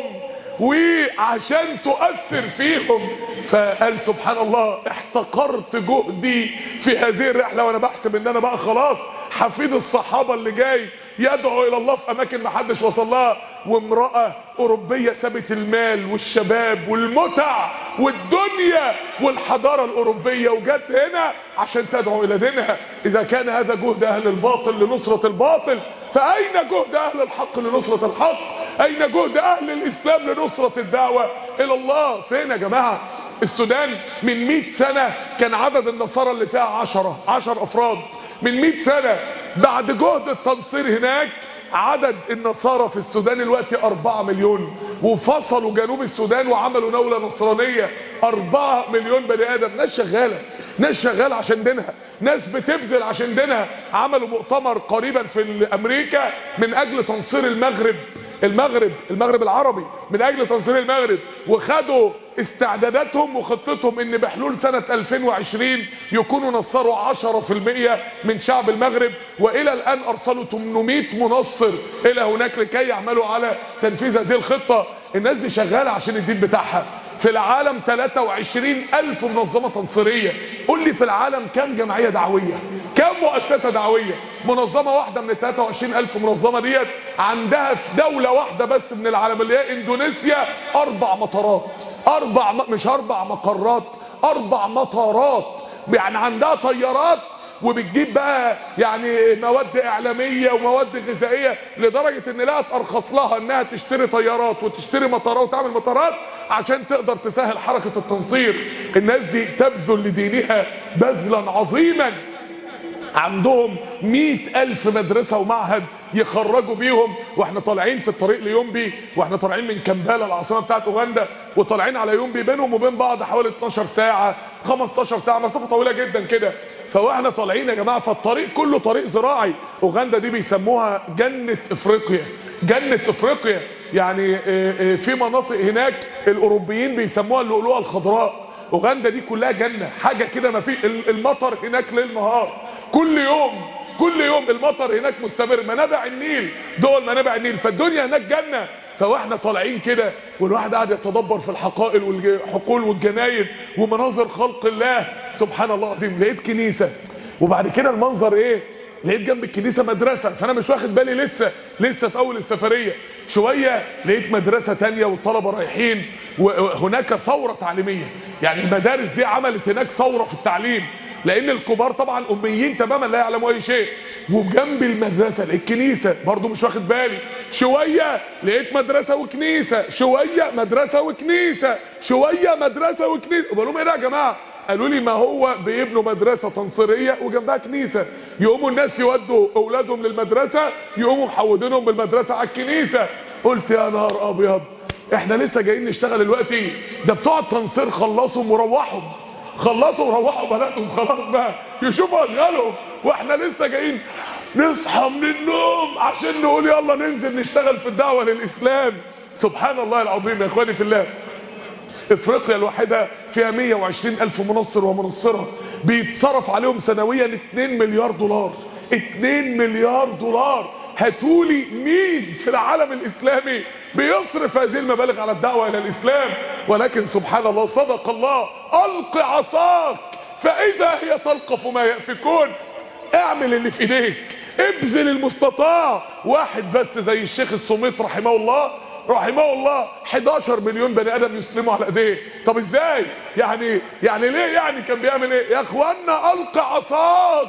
S2: وعشان تؤثر فيهم. فقال سبحان الله احتقرت جهدي في هذه الرحلة وانا بحسب ان انا بقى خلاص حفيد الصحابة اللي جاي يدعو الى الله في اماكن محدش وصل لها، وامرأة اوروبية سابت المال والشباب والمتع والدنيا والحضارة الاوروبية وجت هنا عشان تدعو الى دينها. اذا كان هذا جهد اهل الباطل لنصرة الباطل، فاين جهد اهل الحق لنصرة الحق؟ اين جهد اهل الاسلام لنصرة الدعوة الى الله؟ فين يا جماعة؟ السودان من 100 سنة كان عدد النصارى اللي فيها 10 افراد. من 100 سنة بعد جهد التنصير هناك عدد النصارى في السودان دلوقتي 4 مليون، وفصلوا جنوب السودان وعملوا دولة نصرانية. 4 مليون بني ادم، ناس شغالة عشان دينها، ناس بتبذل عشان دينها. عملوا مؤتمر قريبا في امريكا من اجل تنصير المغرب العربي، من اجل تنصير المغرب، وخدوا استعداداتهم وخطتهم ان بحلول سنة 2020 يكونوا نصروا 10% من شعب المغرب. والى الان ارسلوا 800 منصر الى هناك لكي يعملوا على تنفيذ هذه الخطة. الناس دي شغالة عشان الدين بتاعها. في العالم 23,000 منظمة تنصيرية. قول لي في العالم كم جمعية دعوية، كم مؤسسة دعوية؟ منظمة واحدة من 23,000 منظمة ديت عندها في دولة واحدة بس من العالم اللي هي اندونيسيا 4 مطارات، مش 4 مقرات، 4 مطارات. يعني عندها طيارات وبتجيب بقى يعني مواد اعلاميه ومواد غذائيه، لدرجه ان لقت ارخص لها انها تشتري طيارات وتشتري مطارات وتعمل مطارات عشان تقدر تسهل حركه التنصير. الناس دي تبذل لدينها بذلا عظيما. عندهم 100,000 مدرسة ومعهد يخرجوا بيهم. واحنا طالعين في الطريق ليومبي، واحنا طالعين من كامبالا العاصمة بتاعت اوغندا، وطالعين على يومبي بينهم وبين بعض حوالي 12 ساعة 15 ساعة، مسافة طويلة جدا كده. فواحنا طالعين يا جماعة فالطريق كله طريق زراعي. اوغندا دي بيسموها جنة افريقيا، جنة افريقيا. يعني في مناطق هناك الاوروبيين بيسموها اللؤلؤة الخضراء. اوغندا دي كلها جنة، حاجة كده ما في. المطر هناك ليل نهار، كل يوم المطر هناك مستمر. منابع النيل، دول منابع النيل، فالدنيا هناك جنة. فواحنا طالعين كده والواحد قاعد يتدبر في الحقائل والحقول والجناين ومناظر خلق الله سبحان الله العظيم. لقيت كنيسة، وبعد كده المنظر ايه؟ لقيت جنب الكنيسة مدرسة، فانا مش واخد بالي لسه في اول السفرية. شوية لقيت مدرسة تانية والطلبة رايحين، وهناك ثورة تعليمية. يعني المدارس دي عملت هناك ثورة في التعليم، لان الكبار طبعا اميين تماما لا يعلموا اي شيء. وجنب المدرسة لقيت كنيسة، برضو مش واخد بالي. شوية لقيت مدرسة وكنيسة، شوية مدرسة وكنيسة، شوية مدرسة وكنيسة. وبقول لهم ايه ده يا جماعة؟ قالوا لي ما هو بيبنوا مدرسة تنصيرية وجنبها كنيسة، يقوموا الناس يودوا اولادهم للمدرسة يقوموا محودينهم بالمدرسة على الكنيسة. قلت يا نهار ابيض، احنا لسه جايين نشتغل دلوقتي؟ ده بتوع التنصير خلصوا وروحوا بلدهم خلاص بقى يشوفوا اشغالهم، واحنا لسه جايين نصحى من النوم عشان نقول يلا ننزل نشتغل في الدعوة للإسلام. سبحان الله العظيم يا اخواني في الله. افريقيا الواحدة فيها 120,000 منصر ومنصرة، بيتصرف عليهم سنويا 2 مليار دولار. 2 مليار دولار. هاتولي مين في العالم الإسلامي بيصرف هذه المبالغ على الدعوة إلى الإسلام؟ ولكن سبحان الله صدق الله، ألق عصاك فإذا هي تلقف ما يأفكون. اعمل اللي في ايديك، ابذل المستطاع. واحد بس زي الشيخ الصميت رحمه الله 11 مليون بني ادم يسلموا على ايديه. طب ازاي يعني ليه؟ يعني كان بيعمل ايه يا اخوانا؟ القى عصاك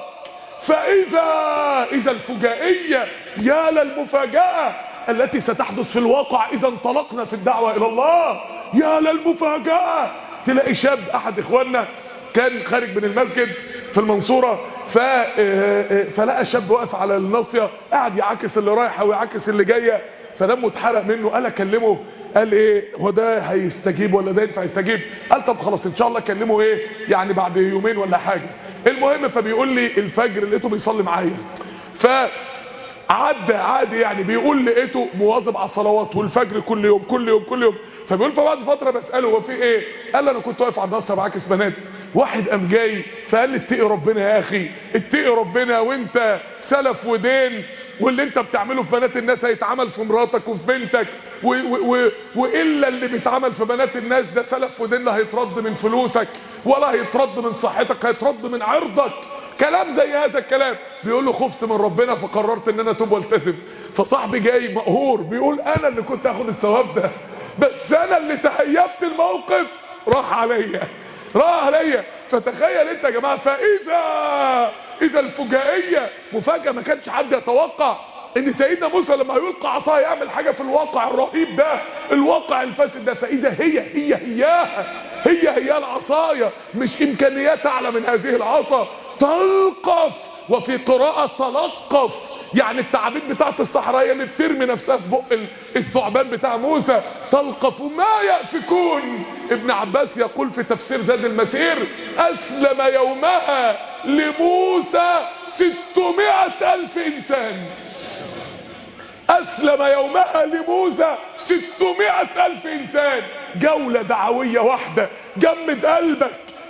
S2: فاذا الفجائيه، يا للمفاجاه التي ستحدث في الواقع اذا انطلقنا في الدعوه الى الله. يا للمفاجاه، تلاقي شاب احد اخواننا كان خارج من المسجد في المنصورة، فلقى شاب واقف على الناصية قاعد يعاكس اللي رايحة ويعاكس اللي جاية، فدمه اتحرق منه. قال اكلمه، قال ايه هو ده هيستجيب ولا ده ينفع يستجيب؟ قال طب خلاص ان شاء الله اكلمه ايه يعني بعد يومين ولا حاجة. المهم فبيقول لي الفجر لقيته بيصلي معايا، عادي يعني، بيقول لقيته مواظب على الصلوات والفجر كل يوم كل يوم كل يوم. فبيقول فبعد فتره بساله هو في ايه؟ قال لي انا كنت واقف عند نصر بعاكس بنات، واحد قام جاي فقال لي اتقي ربنا يا اخي، اتقي ربنا، وانت سلف ودين، واللي انت بتعمله في بنات الناس هيتعمل في مراتك وفي بنتك، والا اللي بيتعمل في بنات الناس ده سلف ودين، لا هيترد من فلوسك ولا هيترد من صحتك، هيترد من عرضك. كلام زي هذا الكلام. بيقول له خفت من ربنا فقررت ان انا اتوب والتزم. فصاحبي جاي مقهور بيقول انا اللي كنت اخد الثواب ده، بس انا اللي تهيبت الموقف راح عليا. فتخيل انت يا جماعه، فاذا الفجائيه مفاجاه ما كانش حد يتوقع ان سيدنا موسى لما يلقى عصاه يعمل حاجه في الواقع الرهيب ده، الواقع الفاسد ده. فاذا هي العصايه، مش امكانيات اعلى من هذه العصا، تلقف، وفي قراءه تلقف، يعني التعابين بتاعت الصحراء اللي بترمي نفسها في بق الثعبان بتاع موسى، تلقف ما يأفكون. ابن عباس يقول في تفسير زاد المسير: أسلم يومها لموسى 600,000 إنسان. أسلم يومها لموسى 600,000 إنسان. جولة دعوية واحدة جمد قلبك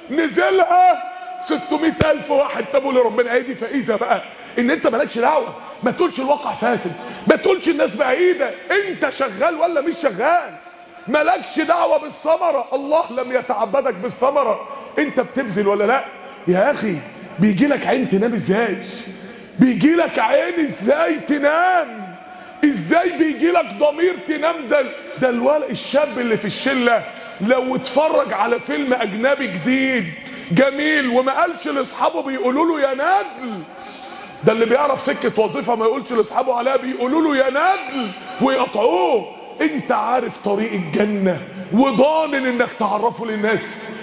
S2: نزلها 600,000 واحد تابوا لربنا. هيدي فإذا بقى ان انت مالكش دعوه، ما تقولش الواقع فاسد، ما تقولش الناس بعيده، انت شغال ولا مش شغال، مالكش دعوه بالثمره، الله لم يتعبدك بالثمره، انت بتبذل ولا لا. يا اخي بيجي لك عين تنام ازاي؟ بيجي لك عين ازاي تنام؟ ازاي بيجي لك ضمير تنام؟ ده الولد الشاب اللي في الشله لو اتفرج على فيلم اجنبي جديد جميل وما قالش لاصحابه بيقولوا له يا نجل، ده اللي بيعرف سكه وظيفه ما يقولش لاصحابه عليها بيقولوا له يا نجل ويقطعوه. انت عارف طريق الجنه وضامن انك تعرفه للناس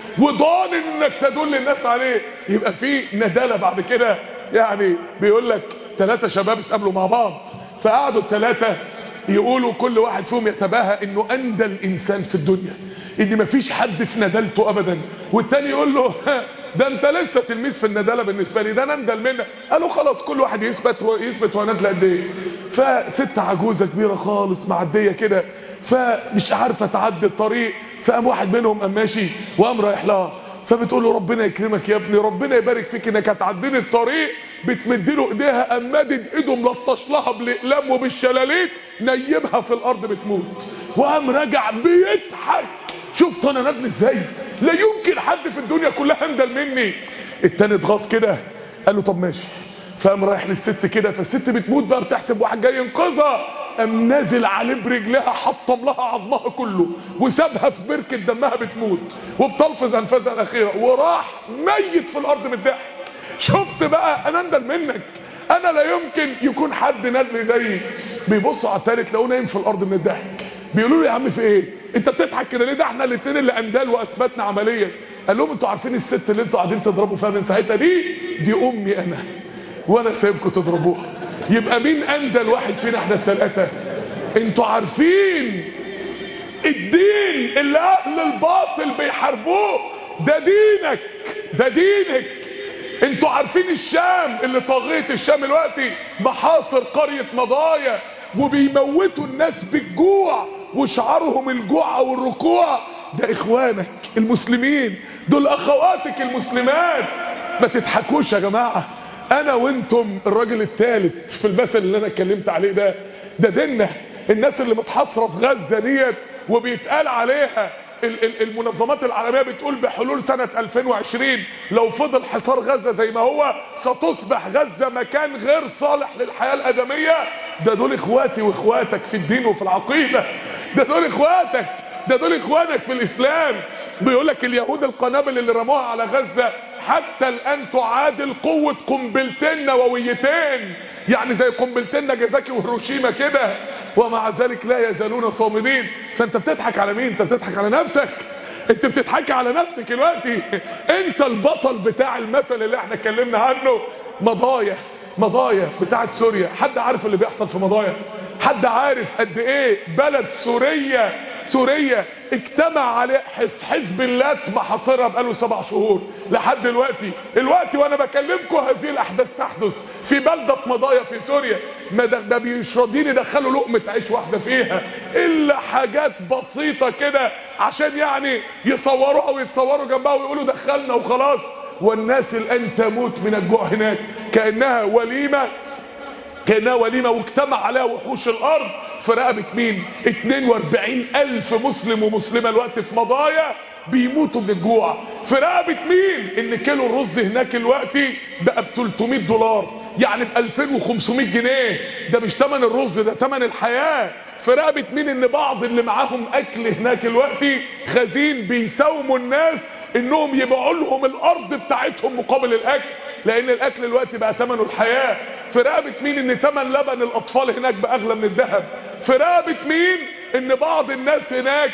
S2: وضامن انك تدل الناس عليه، يبقى في ندالة بعد كده. يعني بيقول لك 3 شباب اتقابلوا مع بعض، فقعدوا ال3 يقولوا كل واحد فيهم يتباهى انه اندل انسان في الدنيا، ان مفيش حد في ندالته ابدا، والتاني يقول له ده انت لسه تلميذ في الندالة بالنسبه لي، ده انا اندل منك. قالوا خلاص كل واحد يثبت هو ندل قد ايه. فست عجوزه كبيره خالص معديه كده، فمش عارفه تعدي الطريق، فقام واحد منهم قام ماشي وقام رايح لها، فبتقول له ربنا يكرمك يا ابني، ربنا يبارك فيك انك هتعديني الطريق. بتمدله ايديها، قام مادد ايده ملطش لها بالاقلام وبالشلاليت، نيمها في الارض بتموت، وقام راجع بيضحك. شفت انا ندل ازاي؟ لا يمكن حد في الدنيا كلها اندل مني. التاني اتغاظ كده قال له طب ماشي، فقام رايح للست كده، فالست بتموت بقى بتحسب واحد جاي ينقذها، قام نازل عليه برجلها حطم لها عظمها كله وسابها في بركه دمها بتموت وبتلفظ انفاسها الاخيره، وراح ميت في الارض من الضحك. شفت بقى انا اندل منك، انا لا يمكن يكون حد ندل زيي. بيبصوا على الثالث لقوه نايم في الارض من الضحك، بيقولوا له يا عم في ايه انت بتضحك كده ليه؟ ده احنا الاثنين اللي اندال واثبتنا عمليا. قال لهم انتوا عارفين الست اللي انتوا قاعدين تضربوا فيها من ساعتها دي امي انا، وانا سايبكم تضربوها. يبقى مين اندل واحد فينا احنا ال3؟ انتوا عارفين الدين اللي اهل الباطل بيحاربوه ده دينك. انتوا عارفين الشام اللي طاغية الشام دلوقتي محاصر قرية مضايا وبيموتوا الناس بالجوع وشعارهم الجوع او الركوع، ده اخوانك المسلمين، دول اخواتك المسلمات. ما تضحكوش يا جماعة، انا وانتم الراجل الثالث في المثل اللي انا اتكلمت عليه ده ديننا. الناس اللي متحصرة في غزة ديت وبيتقال عليها المنظمات العالمية بتقول بحلول سنة 2020 لو فضل حصار غزة زي ما هو ستصبح غزة مكان غير صالح للحياة الآدمية. ده دول اخواتي واخواتك في الدين وفي العقيدة، ده دول اخواتك، ده دول اخوانك في الاسلام. بيقولك اليهود القنابل اللي رموها على غزة حتى الان تعادل قوة قنبلتين نوويتين، يعني زي قنبلتين ناجازاكي وهيروشيما كده، ومع ذلك لا يزالون صامدين. فانت بتضحك على مين؟ انت بتضحك على نفسك، انت بتضحك على نفسك دلوقتي. انت البطل بتاع المثل اللي احنا اتكلمنا عنه. مضايا بتاعت سوريا، حد عارف اللي بيحصل في مضايا؟ حد عارف قد ايه بلد سورية اجتمع عليه حزب الله محاصرها بقاله 7 شهور لحد دلوقتي. وانا بكلمكم هذه الاحداث تحدث في بلدة مضايا في سوريا، ما مش راضيين يدخلوا لقمة عيش واحدة فيها الا حاجات بسيطة كده عشان يعني يصوروها ويتصوروا جنبها ويقولوا دخلنا وخلاص. والناس الان تموت من الجوع هناك كأنها وليمة واجتمع عليها وحوش الارض في رقبة مين؟ 42,000 مسلم ومسلمة الوقت في مضايا بيموتوا من الجوع. في رقبة مين؟ ان كيلو الرز هناك الوقت بقى ب$300، يعني ب2500 جنيه. ده مش تمن الرز، ده تمن الحياة. في رقبة مين؟ ان بعض اللي معاهم اكل هناك الوقت خزين بيساوموا الناس انهم يبيعوا لهم الارض بتاعتهم مقابل الاكل، لان الاكل الوقت بقى ثمنه الحياة. في رقبة مين؟ ان ثمن لبن الاطفال هناك بقى اغلى من الذهب. في رقبة مين؟ ان بعض الناس هناك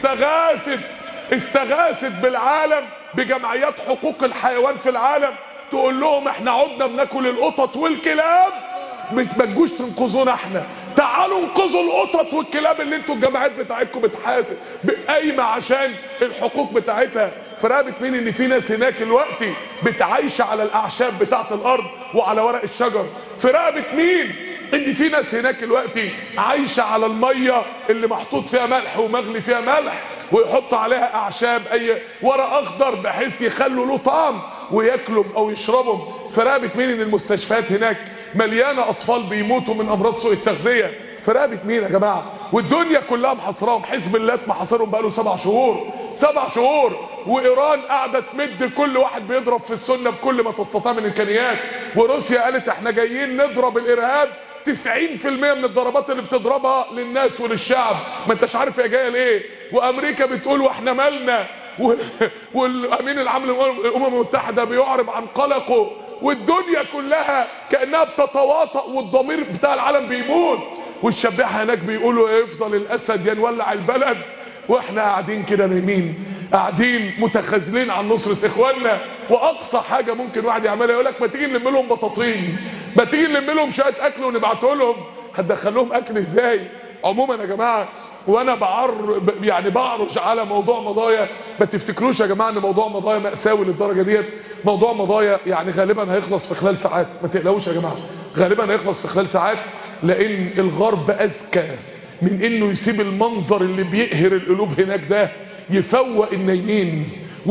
S2: استغاثت بالعالم بجمعيات حقوق الحيوان في العالم تقول لهم احنا عدنا بناكل القطط والكلاب، ما تجوش تنقذونا، احنا تعالوا انقذوا القطط والكلاب اللي انتوا الجماعات بتاعتكم بتحاسب قايمه عشان الحقوق بتاعتها. في رقبة مين؟ ان في ناس هناك الوقت بتعيش على الاعشاب بتاعت الارض وعلى ورق الشجر. في رقبة مين؟ ان في ناس هناك الوقت عايشه على الميه اللي محطوط فيها ملح ومغلي فيها ملح ويحط عليها اعشاب اي ورق اخضر بحيث يخلوا له طعم وياكلهم او يشربهم. في رقبة مين؟ ان المستشفيات هناك مليانه اطفال بيموتوا من امراض سوء التغذيه. في رقبة مين يا جماعه؟ والدنيا كلها محاصراهم، حزب الله محاصرهم بقاله 7 شهور. وايران قاعده تمد كل واحد بيضرب في السنه بكل ما تستطيع من امكانيات. وروسيا قالت احنا جايين نضرب الارهاب، 90% من الضربات اللي بتضربها للناس وللشعب، ما انتش عارف هي جايه ليه. وامريكا بتقول واحنا مالنا، والامين العام للامم المتحده بيعرب عن قلقه. والدنيا كلها كانها بتتواطأ والضمير بتاع العالم بيموت. والشبيحه هناك بيقولوا يفضل الاسد ينولع البلد، واحنا قاعدين كده نايمين، قاعدين متخاذلين عن نصرة اخواننا. واقصى حاجة ممكن واحد يعملها يقولك ما تيجي نلم لهم بطاطين، ما تيجي نلم لهم شوية اكل ونبعته لهم. هتدخل لهم اكل ازاي؟ عموما يا جماعة، وانا بعرج على موضوع مضايا، ما تفتكروش يا جماعة ان موضوع مضايا مأساوي للدرجة ديت. موضوع مضايا يعني غالبا هيخلص في خلال ساعات، ما تقلقوش يا جماعة، غالبا هيخلص في خلال ساعات. لان الغرب اذكى من انه يسيب المنظر اللي بيقهر القلوب هناك ده يفوق النايمين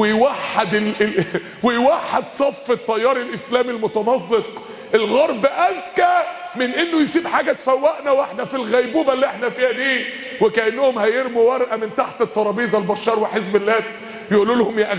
S2: ويوحد صف التيار الاسلامي المتمزق. الغرب اذكى من انه يسيب حاجة تفوقنا واحنا في الغيبوبة اللي احنا فيها دي، وكأنهم هيرموا ورقة من تحت الترابيزة البشار وحزب الله يقولوا لهم يا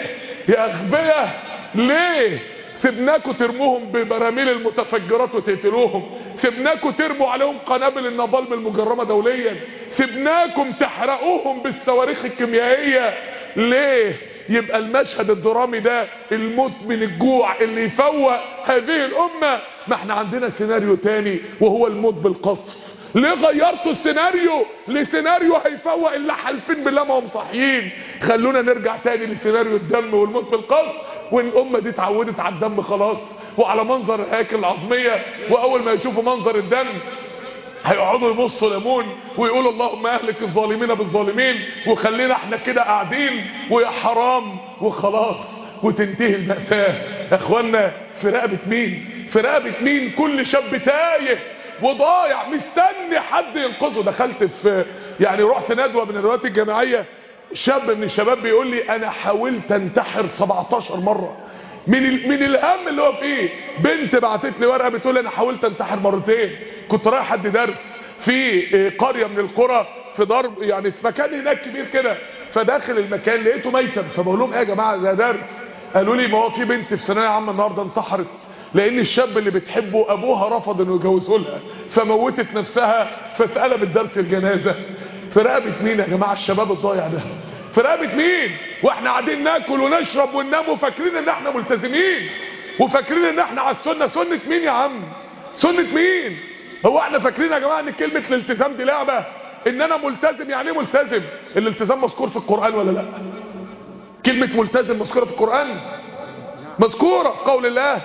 S2: اغبياء ليه سيبناكوا ترموهم ببراميل المتفجرات وتقتلوهم، سيبناكوا ترموا عليهم قنابل النابالم المجرمة دوليا، سيبناكم تحرقوهم بالصواريخ الكيميائية ليه؟ يبقى المشهد الدرامي ده الموت من الجوع اللي يفوق هذه الامة. ما احنا عندنا سيناريو تاني وهو الموت بالقصف. ليه غيرتوا السيناريو لسيناريو هيفوق اللي حالفين بالله ما هم صاحيين؟ خلونا نرجع تاني لسيناريو الدم والموت بالقصف. والامه دي اتعودت على الدم خلاص وعلى منظر الهياكل العظميه، واول ما يشوفوا منظر الدم هيقعدوا يبصوا ليمون ويقولوا اللهم اهلك الظالمين بالظالمين، وخلينا احنا كده قاعدين ويا حرام وخلاص وتنتهي المأساة. يا اخوانا، في رقبة مين؟ في رقبة مين؟ كل شاب تايه وضايع مستني حد ينقذه. دخلت في رحت ندوة من الندوات الجامعية، شاب من الشباب بيقول لي انا حاولت انتحر 17 مرة من الهم اللي هو فيه. بنت بعتت لي ورقة بتقول لي انا حاولت انتحر مرتين. كنت رايح حد درس في قرية من القرى في ضرب في مكان هناك كبير كده، فداخل المكان لقيته ميتا. فبقول لهم ايه يا جماعة ده درس؟ قالوا لي ما هو في بنت في ثانويه عامه النهارده انتحرت لان الشاب اللي بتحبه ابوها رفض انه يجوزه لها فموتت نفسها فاتقلب الدرس الجنازه. في رقبه مين يا جماعه الشباب الضايع ده؟ في رقبه مين؟ واحنا قاعدين ناكل ونشرب وننام وفاكرين ان احنا ملتزمين وفاكرين ان احنا على السنه. سنه مين يا عم؟ سنه مين؟ هو احنا فاكرين يا جماعه ان كلمه الالتزام دي لعبه؟ ان انا ملتزم يعني ايه ملتزم؟ الالتزام مذكور في القران ولا لا؟ كلمه ملتزم مذكوره في القران؟ مذكوره في قول الله.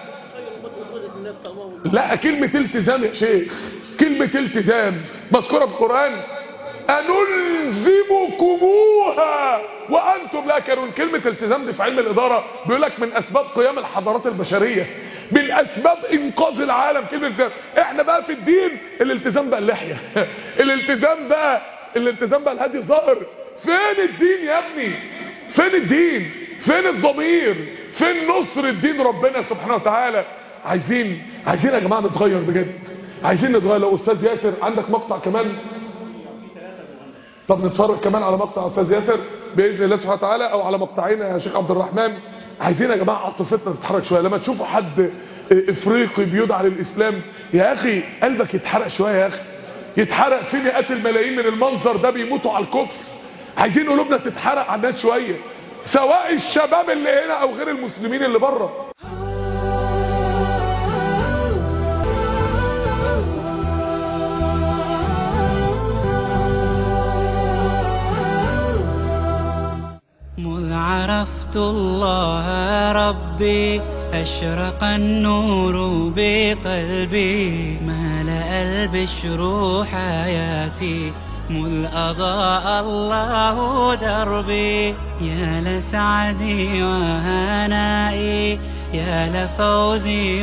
S2: لا كلمه التزام يا شيخ، كلمه التزام مذكوره في القران؟ أنلزمكموها وأنتم لا كارهون. كلمة التزام دي في علم الإدارة بيقول لك من أسباب قيام الحضارات البشرية، من أسباب إنقاذ العالم كلمة التزام. إحنا بقى في الدين الالتزام بقى اللحية الالتزام بقى الهدي الظاهر. فين الدين يا ابني؟ فين الدين؟ فين الضمير؟ فين نصر الدين ربنا سبحانه وتعالى؟ عايزين يا جماعة نتغير بجد، عايزين نتغير. لو أستاذ ياسر عندك مقطع كمان، طب نتفرج كمان على مقطع أستاذ ياسر بإذن الله سبحانه وتعالى، أو على مقطعين يا شيخ عبد الرحمن. عايزين يا جماعة عاطفتنا تتحرك شوية. لما تشوفوا حد إفريقي بيدعى للإسلام يا أخي قلبك يتحرق شوية يا أخي، يتحرق في مئات الملايين من المنظر ده بيموتوا على الكفر. عايزين قلوبنا تتحرق على الناس شوية، سواء الشباب اللي هنا أو غير المسلمين اللي بره.
S9: مذ عرفت الله ربي أشرق النور بقلبي، ملأ البشر حياتي مذ أضاء الله دربي. يا لسعدي وهنائي، يا لفوزي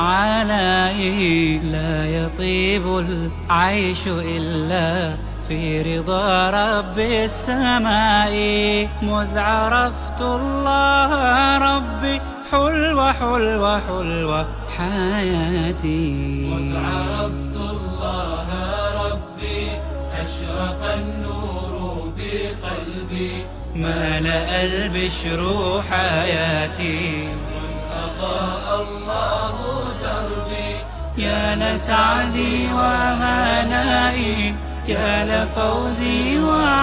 S9: وعلائي، لا يطيب العيش إلا في رضا رب السماء. مذ عرفت الله ربي حلوة حلوة حلوة حياتي.
S10: مذ عرفت الله ربي أشرق النور بقلبي،
S9: ملأ البشر حياتي
S10: مذ أضاء الله دربي.
S9: يا لسعدي وهنائي، يا لفوزي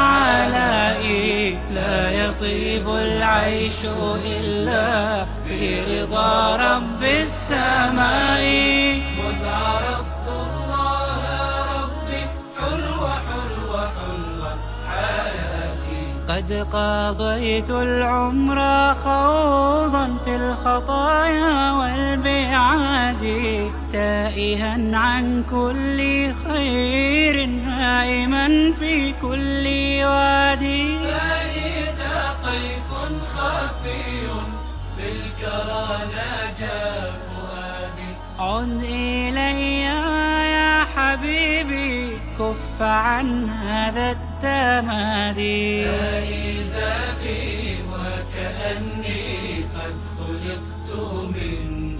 S9: وعلائي، لا يطيب العيش إلا في رضا رب السماء.
S10: مذ عرفت الله ربي حلوة حلوة حلوة حياتي.
S9: قد قضيت العمر خوضا في الخطايا والبعاد، تائها عن كل خير هائما في كل وادي.
S10: فإذا طيف خفي في الكرى ناجى فؤادي.
S9: عد إلي يا حبيبي كف عن هذا التمادي.
S10: فإذا بي وكأني قد خلقت من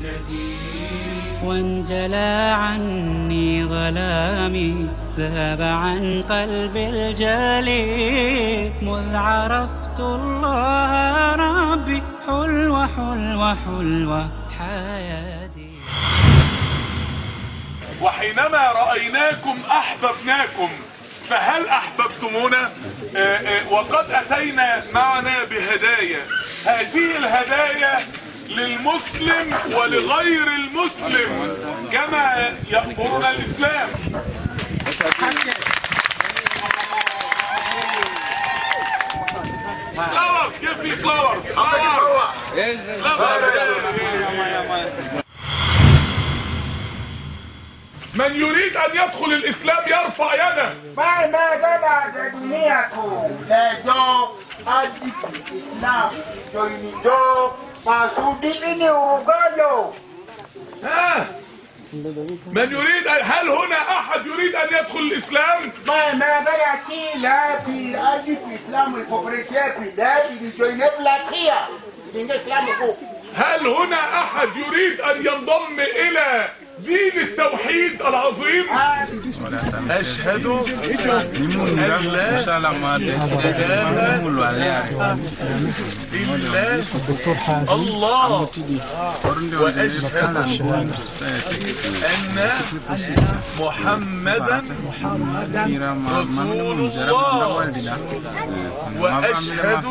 S10: جديد.
S9: وانجلى عني ظلامي، ذهب عن قلبي الجلي. مذ عرفت الله ربي حلوة حلوة حلوة حياتي.
S2: وحينما رأيناكم أحببناكم، فهل أحببتمونا؟ وقد أتينا معنا بهدايا. هذه الهدايا للمسلم ولغير المسلم كما يأمرنا الإسلام. flowers, give me flowers. من يريد أن يدخل الإسلام يرفع يده. من يريد، هل هنا أحد يريد أن يدخل الإسلام؟ هل هنا أحد يريد أن ينضم إلى دين التوحيد العظيم؟ أشهد أن لا إله إلا الله، وأشهد أن محمدا رسول الله، وأشهد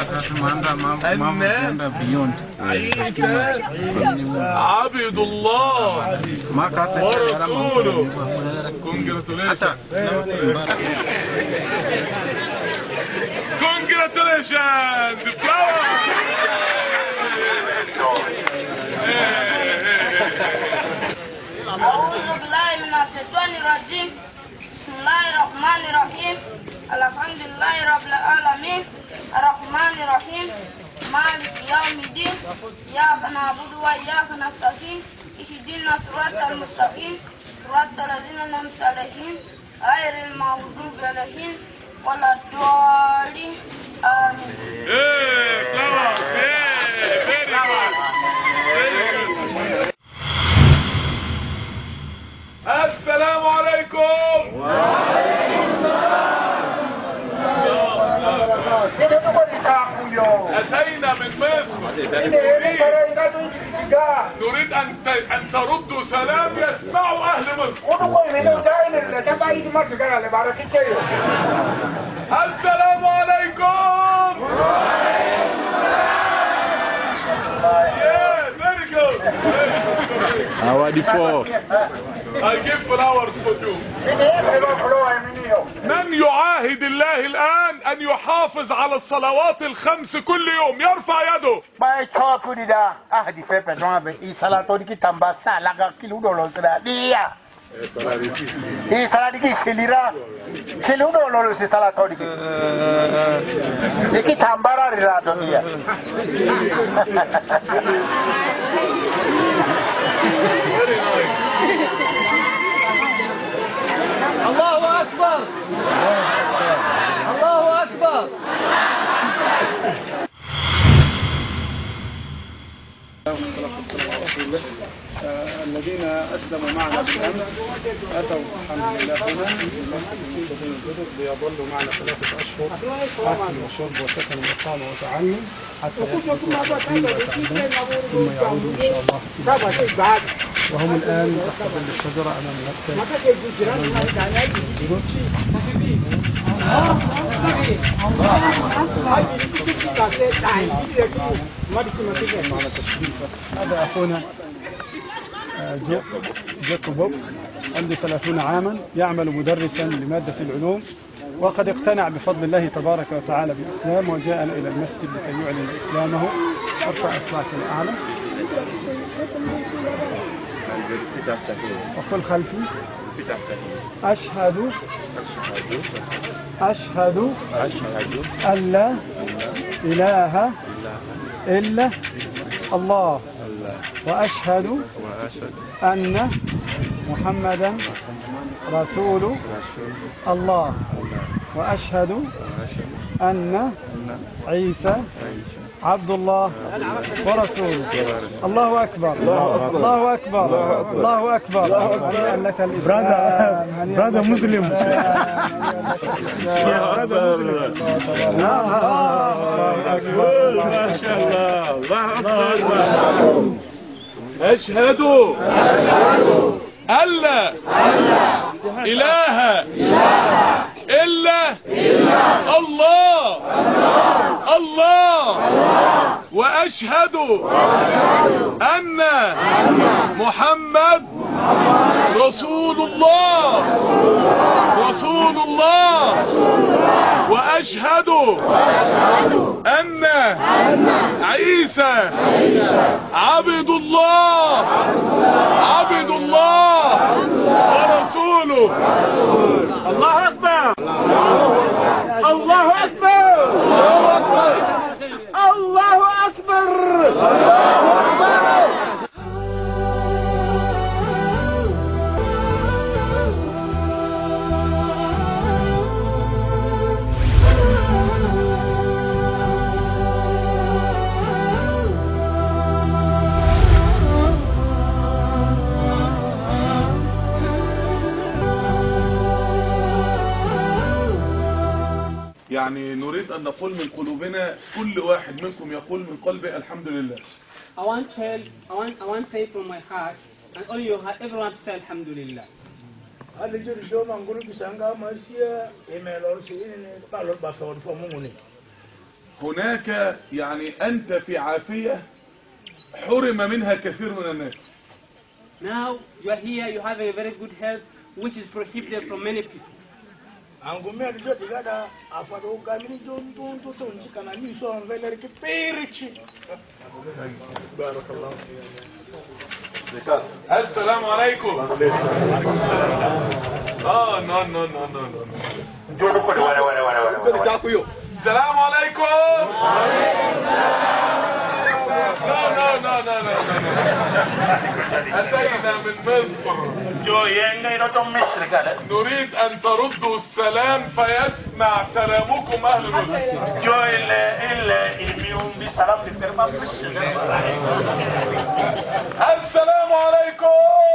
S2: أن عيسى عبد الله ورسوله. Congratulations. Congratulations.
S11: أعوذ بالله من الشيطان الرجيم. بسم الله الرحمن الرحيم. الحمد لله رب العالمين الرحمن الرحيم مالك يوم الدين إياك نعبد وإياك نستعين اهدنا الصراط المستقيم صراط الذين أنعمت عليهم غير المغضوب عليهم ولا الضالين آمين.
S2: السلام عليكم. وعليكم السلام. أتينا من مصر نريد أن تردوا سلام يسمعوا أهل مصر. السلام عليكم. Yeah, very good. I give flowers for you. من يعاهد الله الآن أن يحافظ على الصلوات الخمس كل يوم يرفع يده.
S12: الله أكبر. الله أكبر.
S13: والصلاة والسلام على رسول الله. الذين أسلموا معنا بالأمس أتوا الحمد لله هنا في مسجد بين الجدد ليظلوا معنا 3 أشهر أكل وشرب وسكن وإقامة وتعلم حتى يثبتوا ثم يعودوا إن شاء الله. وهم الآن تحت ظل الشجرة أمام مكتب هذا أخونا جاكوب عنده 30 عاما يعمل مدرسا لمادة العلوم وقد اقتنع بفضل الله تبارك وتعالى بالإسلام وجاءنا إلى المسجد لكي يعلن إسلامه. ارفع إصبعك الأعلى وقل خلفي. أشهد أن لا إله إلا الله وأشهد أن محمدا رسول الله وأشهد أن عيسى عبد الله ورسوله. الله أكبر. الله أكبر. الله أكبر. هنيئا لك الإسلام. هذا مسلم. الله أكبر. ما شاء الله. الله أكبر.
S2: أشهد أن لا إله إلا الله الله وأشهد أن محمد رسول الله وأشهد أن عيسى عبد الله ورسوله. الله أكبر. الله أكبر. الله أكبر. يعني نريد أن نقول من قلوبنا كل واحد منكم يقول من قلبه الحمد لله.
S14: I want to say from my heart and all you have everyone to say alhamdulillah.
S2: هناك يعني أنت في عافية حرم منها كثير من الناس.
S14: Now you are here, you have a very good health which is prohibited from many people.
S2: بارك الله فيك. السلام عليكم. No. السلام عليكم. لا أتينا من مصر نريد أن تردوا السلام فيسمع سلامكم أهل مصر. السلام عليكم.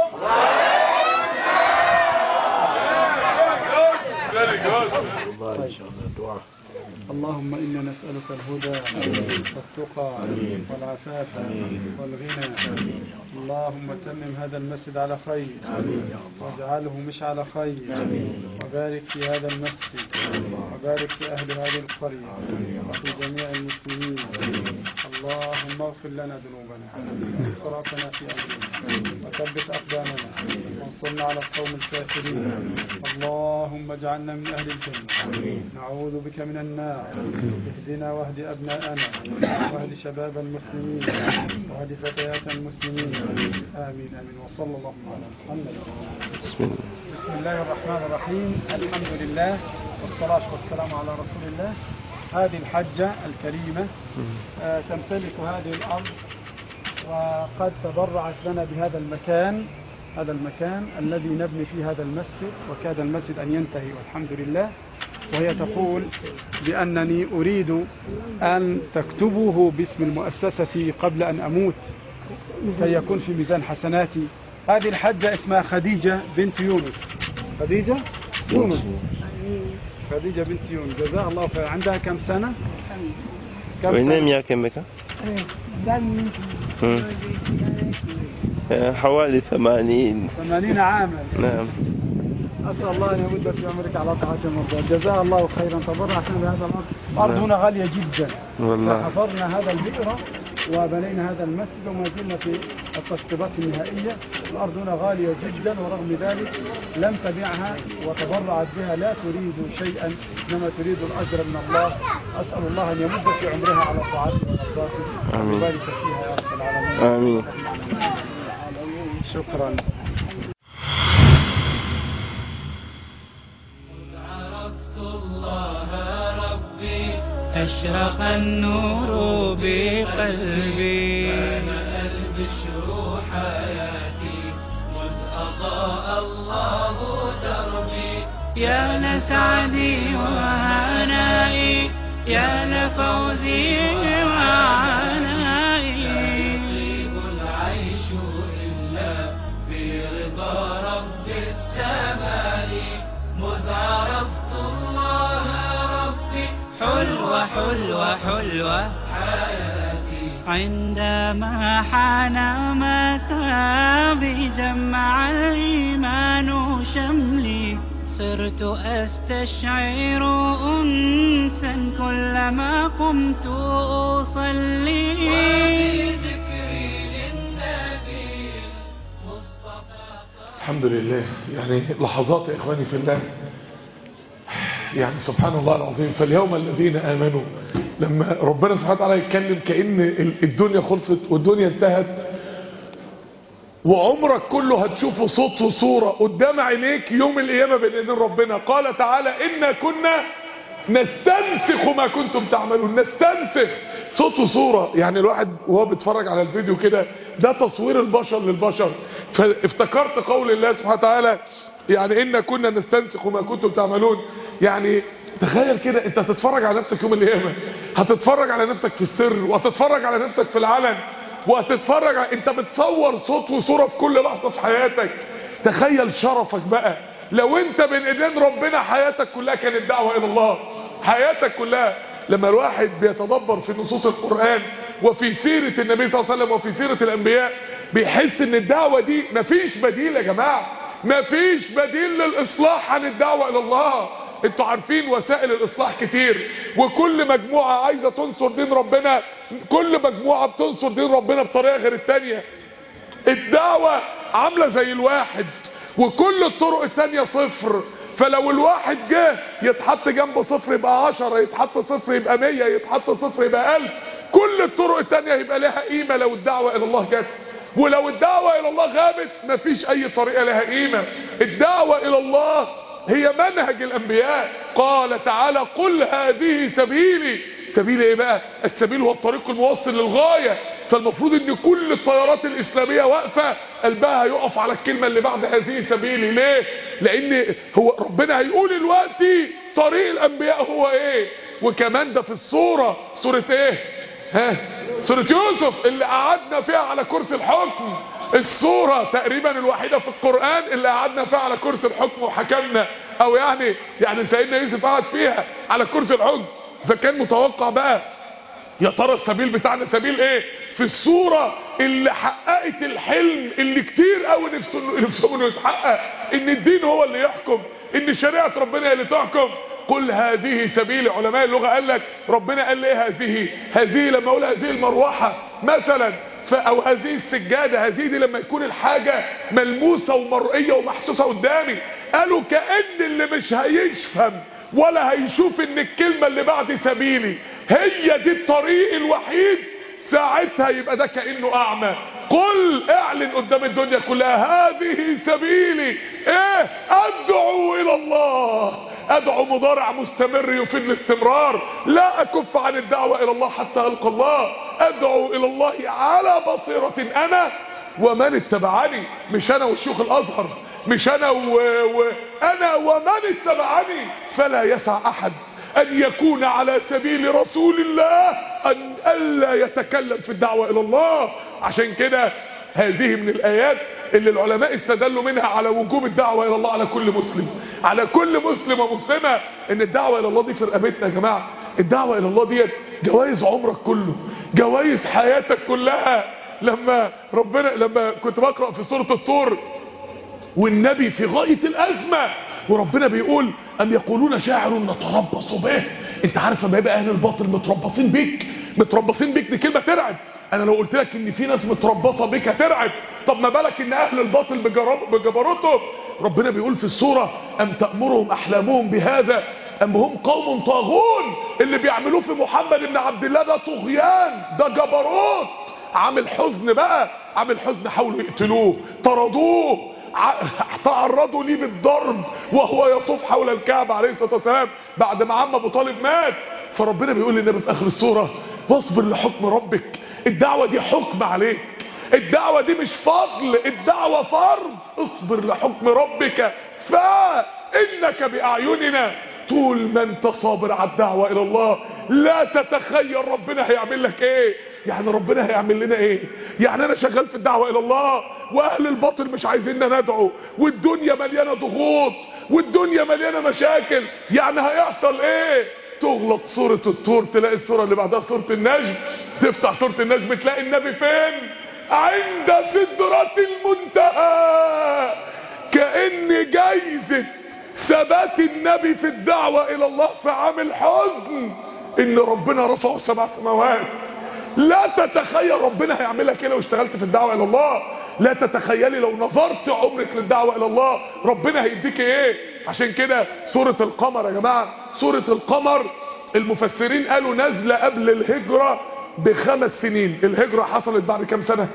S13: اللهم إنا نسألك الهدى والتقى والعفاف والغنى. اللهم تمم هذا المسجد على خير واجعله مش على خير، وبارك في هذا المسجد وبارك في أهل هذه القرية وفي جميع المسلمين. اللهم اغفر لنا ذنوبنا وإسرافنا في أمرنا وثبت أقدامنا وانصرنا على القوم الكافرين. اللهم اجعلنا من أهل الجنة، نعوذ بك من النار. اهدنا واهد أبناءنا واهد شباب المسلمين واهد فتيات المسلمين. آمين آمين. وصلى الله على محمد. بسم الله الرحمن الرحيم. الحمد لله والصلاة والسلام على رسول الله. هذه الحجة الكريمة تمتلك هذه الأرض، وقد تبرعت لنا بهذا المكان، هذا المكان الذي نبني فيه هذا المسجد، وكاد المسجد أن ينتهي والحمد لله. وهي تقول بأنني أريد أن تكتبوه باسم المؤسسة قبل أن أموت كي يكون في ميزان حسناتي. هذه الحجة اسمها خديجة بنت يونس. خديجة بنت يونس، جزاها الله خير. عندها كم سنة؟
S15: حوالي 80
S13: عاما.
S15: نعم.
S13: أسأل الله أن يمد في عمرك على طاعة المرضى. جزاها الله خيرا. تبرعت بهذا الأرض. الأرض هنا غالية جدا والله. حفرنا هذا البئر وبنينا هذا المسجد وما زلنا في التشطيبات النهائية. الأرض هنا غالية جدا، ورغم ذلك لم تبيعها وتبرعت بها. لا تريد شيئا إنما تريد الأجر من الله. أسأل الله أن يمد في عمرها على طاعته ومرضاته ويبارك فيها يا رب العالمين.
S15: آمين.
S13: شكرا.
S9: أشرق النور بقلبي، كان البشر حياتي مذ أضاء الله دربي. يا لسعدي وهنائي، يا لفوزي وعنائي. يطيب العيش إلا في رضا رب السماء، مذ عرفت الله ربي. حلوة حلوة حلوة حياتي، عندما حان متابي جمع الإيمان شملي. صرت أستشعر أنسا كلما قمت أصلي. وبذكري للنبي المصطفى.
S2: الحمد لله. يعني لحظات يا إخواني في الله، يعني سبحان الله العظيم. فاليوم الذين آمنوا، لما ربنا سبحانه وتعالى يتكلم كأن الدنيا خلصت والدنيا انتهت، وعمرك كله هتشوفه صوت وصورة قدام عينيك يوم القيامة بين ايدين ربنا. قال تعالى إنا كنا نستنسخ ما كنتم تعملون. نستنسخ صوت وصورة. يعني الواحد وهو بيتفرج على الفيديو كده، ده تصوير البشر للبشر. فافتكرت قول الله سبحانه وتعالى يعني إنا كنا نستنسخ ما كنتم تعملون. يعني تخيل كده انت هتتفرج على نفسك يوم القيامة، هتتفرج على نفسك في السر، وهتتفرج على نفسك في العلن، وهتتفرج انت بتصور صوت وصورة في كل لحظة في حياتك. تخيل شرفك بقى لو انت بين ايدين ربنا حياتك كلها كانت دعوة الى الله. حياتك كلها. لما الواحد بيتدبر في نصوص القرآن وفي سيرة النبي صلى الله عليه وسلم وفي سيرة الانبياء، بيحس ان الدعوة دي مفيش بديل يا جماعة. مفيش بديل للإصلاح عن الدعوة إلى الله. انتوا عارفين وسائل الإصلاح كتير، وكل مجموعة عايزة تنصر دين ربنا، كل مجموعة بتنصر دين ربنا بطريقة غير التانية. الدعوة عاملة زي الواحد، وكل الطرق التانية صفر. فلو الواحد جه يتحط جنب صفر يبقى 10، يتحط صفر يبقى 100، يتحط صفر يبقى 1000. كل الطرق التانية يبقى لها قيمة لو الدعوة إلى الله جت. ولو الدعوة إلى الله غابت مفيش أي طريقة لها قيمة. الدعوة إلى الله هي منهج الانبياء. قال تعالى قل هذه سبيلي. سبيل ايه بقى؟ السبيل هو الطريق الموصل للغاية. فالمفروض ان كل التيارات الاسلامية واقفة قلبها هيقف على الكلمة اللي بعد هذه سبيلي. ليه؟ لان هو ربنا هيقول دلوقتي طريق الانبياء هو ايه. وكمان ده في السورة، سورة ايه؟ سورة يوسف اللي قعدنا فيها على كرسي الحكم. السورة تقريبا الوحيدة في القرآن اللي قعدنا فيها على كرسي الحكم وحكمنا، او يعني سيدنا يوسف قعد فيها على كرسي الحكم. فكان متوقع بقى يا ترى السبيل بتاعنا سبيل ايه. في السورة اللي حققت الحلم اللي كتير قوي نفسهم انه يتحقق، ان الدين هو اللي يحكم، ان شريعة ربنا هي اللي تحكم. قل هذه سبيل. علماء اللغة قال لك ربنا قال ايه هذه لما اقول هذه المروحة مثلا او هذه السجادة، هذه دي لما يكون الحاجة ملموسة ومرئية ومحسوسة قدامي. قالوا كأن اللي مش هيفهم ولا هيشوف ان الكلمة اللي بعد سبيلي هي دي الطريق الوحيد، ساعتها يبقى ده كأنه اعمى. قل اعلن قدام الدنيا كلها هذه سبيلي ايه، ادعو الى الله. ادعو مضارع مستمر يفيد الاستمرار، لا اكف عن الدعوة الى الله حتى القى الله. ادعو الى الله على بصيرة انا ومن اتبعني. مش انا والشيوخ الازهر، مش انا انا ومن اتبعني. فلا يسع احد ان يكون على سبيل رسول الله ان الا يتكلم في الدعوة الى الله. عشان كده هذه من الايات اللي العلماء استدلوا منها على وجوب الدعوة الى الله على كل مسلم، على كل مسلم ومسلمة، ان الدعوة الى الله دي في رقبتنا يا جماعة. الدعوة الى الله ديت جوائز عمرك كله، جوائز حياتك كلها. لما كنت بقرأ في سورة الطور والنبي في غاية الأزمة وربنا بيقول أم يقولون شاعر نتربص به. انت عارف لما يبقى اهل الباطل متربصين بيك دي كلمة ترعب. انا لو قلت لك ان في ناس متربصة بيك هترعب، طب ما بالك ان اهل الباطل بجبروته. ربنا بيقول في السورة ام تأمرهم احلامهم بهذا ام هم قوم طاغون. اللي بيعملوه في محمد بن عبد الله ده طغيان، ده جبروت. عامل حزن بقى، عامل حزن، حاولوا يقتلوه، طردوه، تعرضوا ليه بالضرب وهو يطوف حول الكعبة عليه الصلاة والسلام بعد ما عم ابو طالب مات. فربنا بيقول للنبي في اخر السورة واصبر لحكم ربك. الدعوة دي حكم عليك، الدعوة دي مش فضل، الدعوة فرض. اصبر لحكم ربك فإنك بأعيننا. طول ما انت صابر على الدعوة الى الله لا تتخيل ربنا هيعمل لك ايه. يعني ربنا هيعمل لنا ايه؟ يعني انا شغال في الدعوة الى الله واهل الباطل مش عايزيننا ندعو، والدنيا مليانة ضغوط، والدنيا مليانة مشاكل، يعني هيحصل ايه؟ تغلط سورة الطور تلاقي السورة اللي بعدها سورة النجم، تفتح سورة النجم تلاقي النبي فين؟ عند سدرة المنتهى. كأن جايزة ثبات النبي في الدعوة الى الله في عام الحزن ان ربنا رفعه 7 سماوات. لا تتخيل ربنا هيعملها كده واشتغلت في الدعوة الى الله. لا تتخيلي لو نظرت عمرك للدعوة الى الله ربنا هيديك ايه. عشان كده سورة القمر يا جماعة، سورة القمر المفسرين قالوا نازلة قبل الهجرة ب5 سنين. الهجرة حصلت بعد كام سنة؟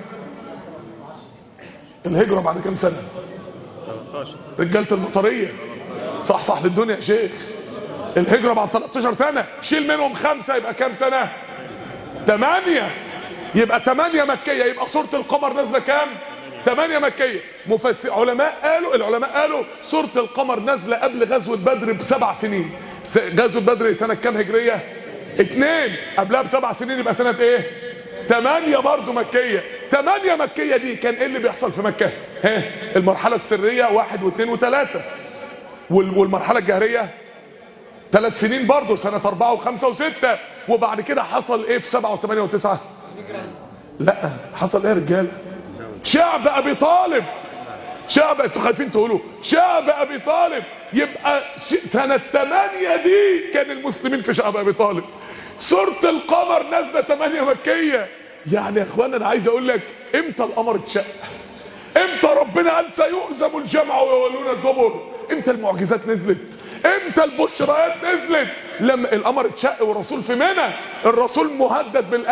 S2: الهجرة بعد كام سنة؟ رجالة المطرية صح للدنيا يا شيخ. الهجرة بعد 13 سنة، شيل منهم 5 يبقى كام سنة؟ 8. يبقى 8 مكية. يبقى سورة القمر نازلة كام؟ 8 مكية. العلماء قالوا سورة القمر نازلة قبل غزوة بدر ب7 سنين. غزوة بدر سنة كام هجرية؟ 2. قبلها ب7 سنين يبقى سنة ايه؟ 8 برضو مكية. 8 مكية دي كان ايه اللي بيحصل في مكة؟ المرحلة السرية 1 و2 و3، والمرحلة الجهرية 3 سنين برضو، سنة 4 و5 و6. وبعد كده حصل ايه في 7 و8 و9؟ لا حصل ايه يا رجال؟ شعب ابي طالب، شعب، انتوا خايفين تقولوا شعب ابي طالب. يبقى سنة 8 دي كان المسلمين في شعب ابي طالب. سورة القمر نازلة 8 مكية. يعني يا اخوانا انا عايز اقول لك امتى القمر اتشق؟ امتى ربنا قال سيهزم الجمع ويولون الدبر؟ امتى المعجزات نزلت؟ امتى البشريات نزلت؟ لما القمر اتشق والرسول في منى، الرسول مهدد بالقتل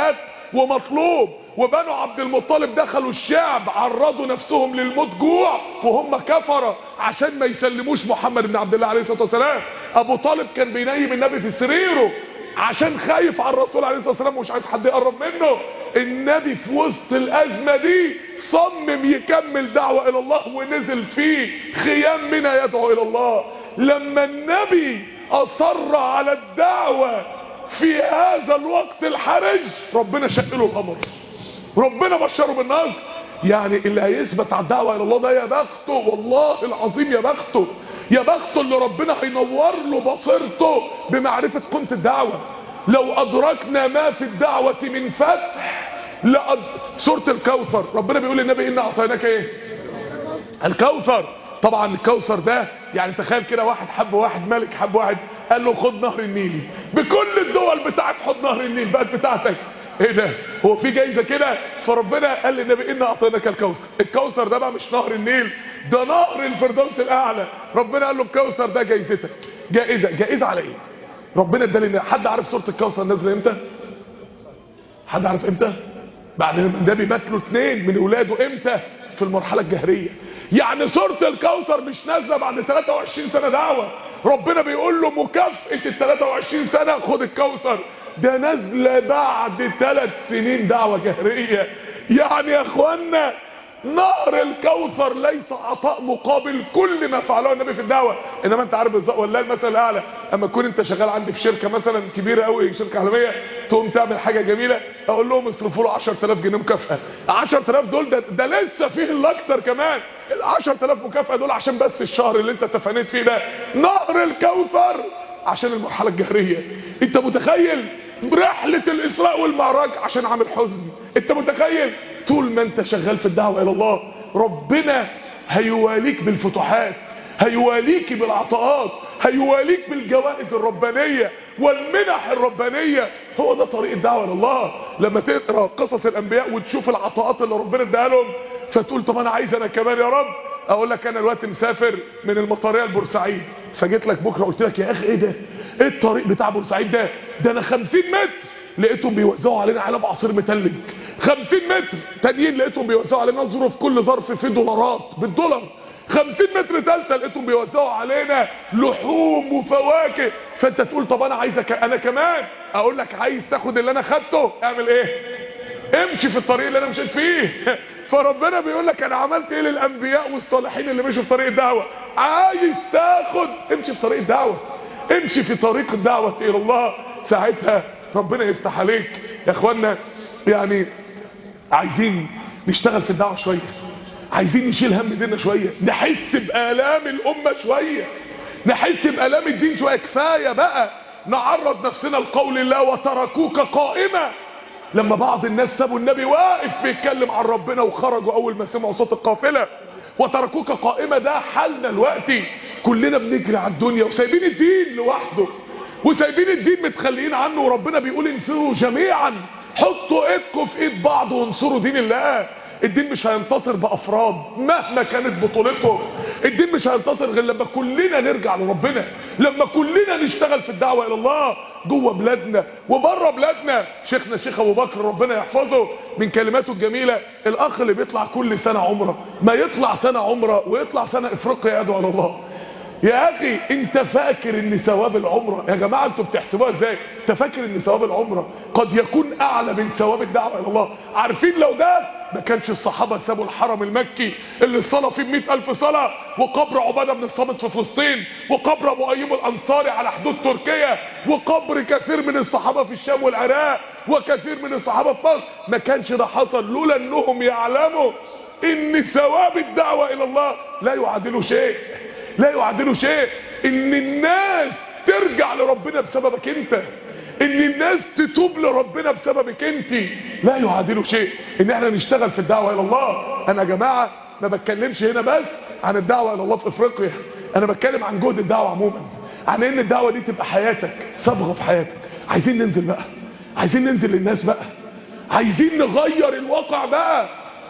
S2: ومطلوب. وبنو عبد المطلب دخلوا الشعب عرضوا نفسهم للموت جوع وهم كفرة عشان ما يسلموش محمد بن عبد الله عليه الصلاة والسلام. ابو طالب كان بينيم النبي في سريره عشان خايف على الرسول عليه الصلاة والسلام ومش عايز حد يقرب منه. النبي في وسط الازمة دي صمم يكمل دعوة الى الله ونزل فيه خيام منها يدعو الى الله. لما النبي اصر على الدعوة في هذا الوقت الحرج ربنا شق له القمر، ربنا بشره بالنصر. يعني اللي هيثبت على الدعوة الى الله ده يا بخته، والله العظيم يا بخته، يا بخته اللي ربنا هينور له بصيرته بمعرفة قيمة الدعوة. لو ادركنا ما في الدعوة من فتح سورة الكوثر ربنا بيقول للنبي إنا أعطيناك ايه؟ الكوثر. طبعا الكوثر ده يعني تخيل كده واحد حب واحد ملك حب واحد قال له خد نهر النيل بكل الدول بتاعت، خد نهر النيل بقت بتاعتك. ايه ده؟ هو في جايزة كده؟ فربنا قال للنبي إنا أعطيناك الكوثر. الكوثر ده بقى مش نهر النيل، ده نهر الفردوس الأعلى. ربنا قال له الكوثر ده جايزتك. جائزة على ايه؟ ربنا ادالنا. حد عارف سورة الكوثر نازله امتى؟ حد عارف امتى؟ بعد ما النبي مات له 2 من اولاده. امتى؟ في المرحله الجهريه. يعني سوره الكوثر مش نازله بعد 23 سنه دعوه. ربنا بيقول له مكافاه ال 23 سنه خد الكوثر. ده نازله بعد 3 سنين دعوه جهريه. يعني يا اخوانا نهر الكوثر ليس عطاء مقابل كل ما فعله النبي في الدعوه. انما انت عارف والله المثل الاعلى اما تكون انت شغال عندي في شركه مثلا كبيره قوي، شركه عالميه، تقوم تعمل حاجه جميله اقول لهم اصرفوا له 10000 جنيه مكافاه. 10000 دول ده لسه فيه الاكتر كمان. ال 10000 مكافاه دول عشان بس الشهر اللي انت تفانيت فيه ده. نهر الكوثر عشان المرحله الجهريه. انت متخيل؟ رحله الاسراء والمعراج عشان عامل حزن. انت متخيل؟ طول ما انت شغال في الدعوة الى الله ربنا هيواليك بالفتوحات، هيواليك بالعطاءات، هيواليك بالجوائز الربانية والمنح الربانية. هو ده طريق الدعوة الى الله. لما تقرأ قصص الانبياء وتشوف العطاءات اللي ربنا اداها لهم فتقول طب انا عايز انا كمان يا رب. اقول لك انا دلوقتي مسافر من المطرية لبورسعيد، فجيت لك بكرة قلت لك يا اخي ايه ده؟ ايه الطريق بتاع بورسعيد ده؟ ده انا 50 متر لقيتهم بيوزعوا علينا علب عصير متلج. 50 متر تانيين لقيتهم بيوزعوا علينا ظروف كل ظرف فيه دولارات بالدولار. 50 متر ثالثه لقيتهم بيوزعوا علينا لحوم وفواكه. فانت تقول طب انا عايزك انا كمان. اقول لك عايز تاخد اللي انا خدته اعمل ايه؟ امشي في الطريق اللي انا مشيت فيه. فربنا بيقول لك انا عملت ايه للانبياء والصالحين اللي مشوا في طريق الدعوه. عايز تاخد امشي في طريق الدعوه، امشي في طريق الدعوه الى الله. ساعتها ربنا يفتح عليك. يا اخوانا يعني عايزين نشتغل في الدعوة شوية، عايزين نشيل هم ديننا شوية، نحس بآلام الأمة شوية، نحس بآلام الدين شوية. كفاية بقى نعرض نفسنا لقول الله وتركوك قائمة. لما بعض الناس سابوا النبي واقف بيتكلم عن ربنا وخرجوا أول ما سمعوا صوت القافلة. وتركوك قائمة ده حالنا دلوقتي. كلنا بنجري على الدنيا وسايبين الدين لوحده، وسايبين الدين متخليين عنه. وربنا بيقول انفروا جميعا، حطوا ايدكم في ايد بعض وانصروا دين الله. الدين مش هينتصر بافراد مهما كانت بطولتهم. الدين مش هينتصر غير لما كلنا نرجع لربنا، لما كلنا نشتغل في الدعوة الى الله جوه بلادنا وبره بلادنا. شيخنا الشيخ ابو بكر ربنا يحفظه من كلماته الجميلة، الاخ اللي بيطلع كل سنة عمره ما يطلع سنة عمره ويطلع سنة افريقيا يدعو الى الله. يا اخي انت فاكر ان ثواب العمره، يا جماعه انتوا بتحسبوها ازاي؟ انت فاكر ان ثواب العمره قد يكون اعلى من ثواب الدعوه الى الله؟ عارفين لو ده ما كانش الصحابه سابوا الحرم المكي اللي الصلاه فيه 100,000 صلاه، وقبر عباده بن الصامت في فلسطين، وقبر ابو ايوب الانصاري على حدود تركيا، وقبر كثير من الصحابه في الشام والعراق، وكثير من الصحابه في مصر. ما كانش ده حصل لولا انهم يعلموا ان ثواب الدعوه الى الله لا يعادله شيء، لا يعادله شيء. ان الناس ترجع لربنا بسببك انت، ان الناس تتوب لربنا بسببك انت، لا يعادله شيء. ان احنا نشتغل في الدعوة الى الله. انا يا جماعة ما بتكلمش هنا بس عن الدعوة الى الله في افريقيا، انا بتكلم عن جهد الدعوة عموما، عن ان الدعوة دي تبقى حياتك، صبغة في حياتك. عايزين ننزل بقى، عايزين ننزل للناس بقى، عايزين نغير الواقع بقى.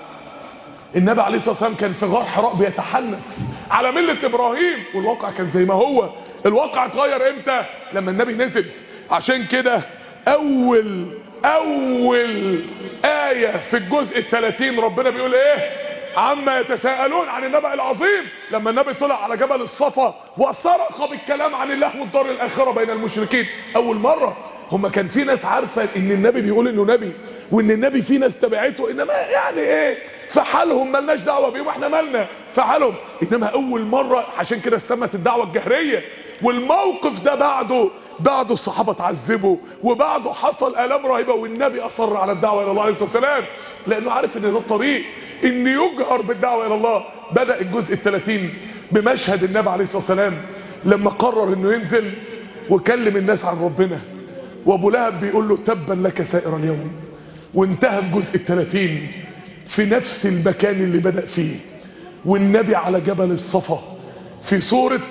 S2: النبي عليه الصلاة والسلام كان في غار حراء بيتحنث على ملة ابراهيم، والواقع كان زي ما هو. الواقع اتغير امتى؟ لما النبي نزل. عشان كده اول اول آية في الجزء 30 ربنا بيقول ايه؟ عما يتساءلون عن النبأ العظيم. لما النبي طلع على جبل الصفا وصرخ بالكلام عن الله والدار الاخره بين المشركين، اول مره هما كان في ناس عارفه ان النبي بيقول انه نبي، وان النبي في ناس تبعته، انما يعني ايه في حالهم، ملناش دعوه بيهم، احنا مالنا في حالهم. انما اول مره، عشان كده سمت الدعوه الجهريه. والموقف ده بعده الصحابه اتعذبوا، وبعده حصل الام رهيبه، والنبي اصر على الدعوه الى الله عليه الصلاه والسلام، لانه عارف ان ده الطريق، ان يجهر بالدعوه الى الله. بدا الجزء 30 بمشهد النبي عليه الصلاه والسلام لما قرر انه ينزل وكلم الناس عن ربنا، وابو لهب بيقول له تبا لك سائر اليوم. وانتهى الجزء 30 في نفس المكان اللي بدأ فيه، والنبي على جبل الصفا في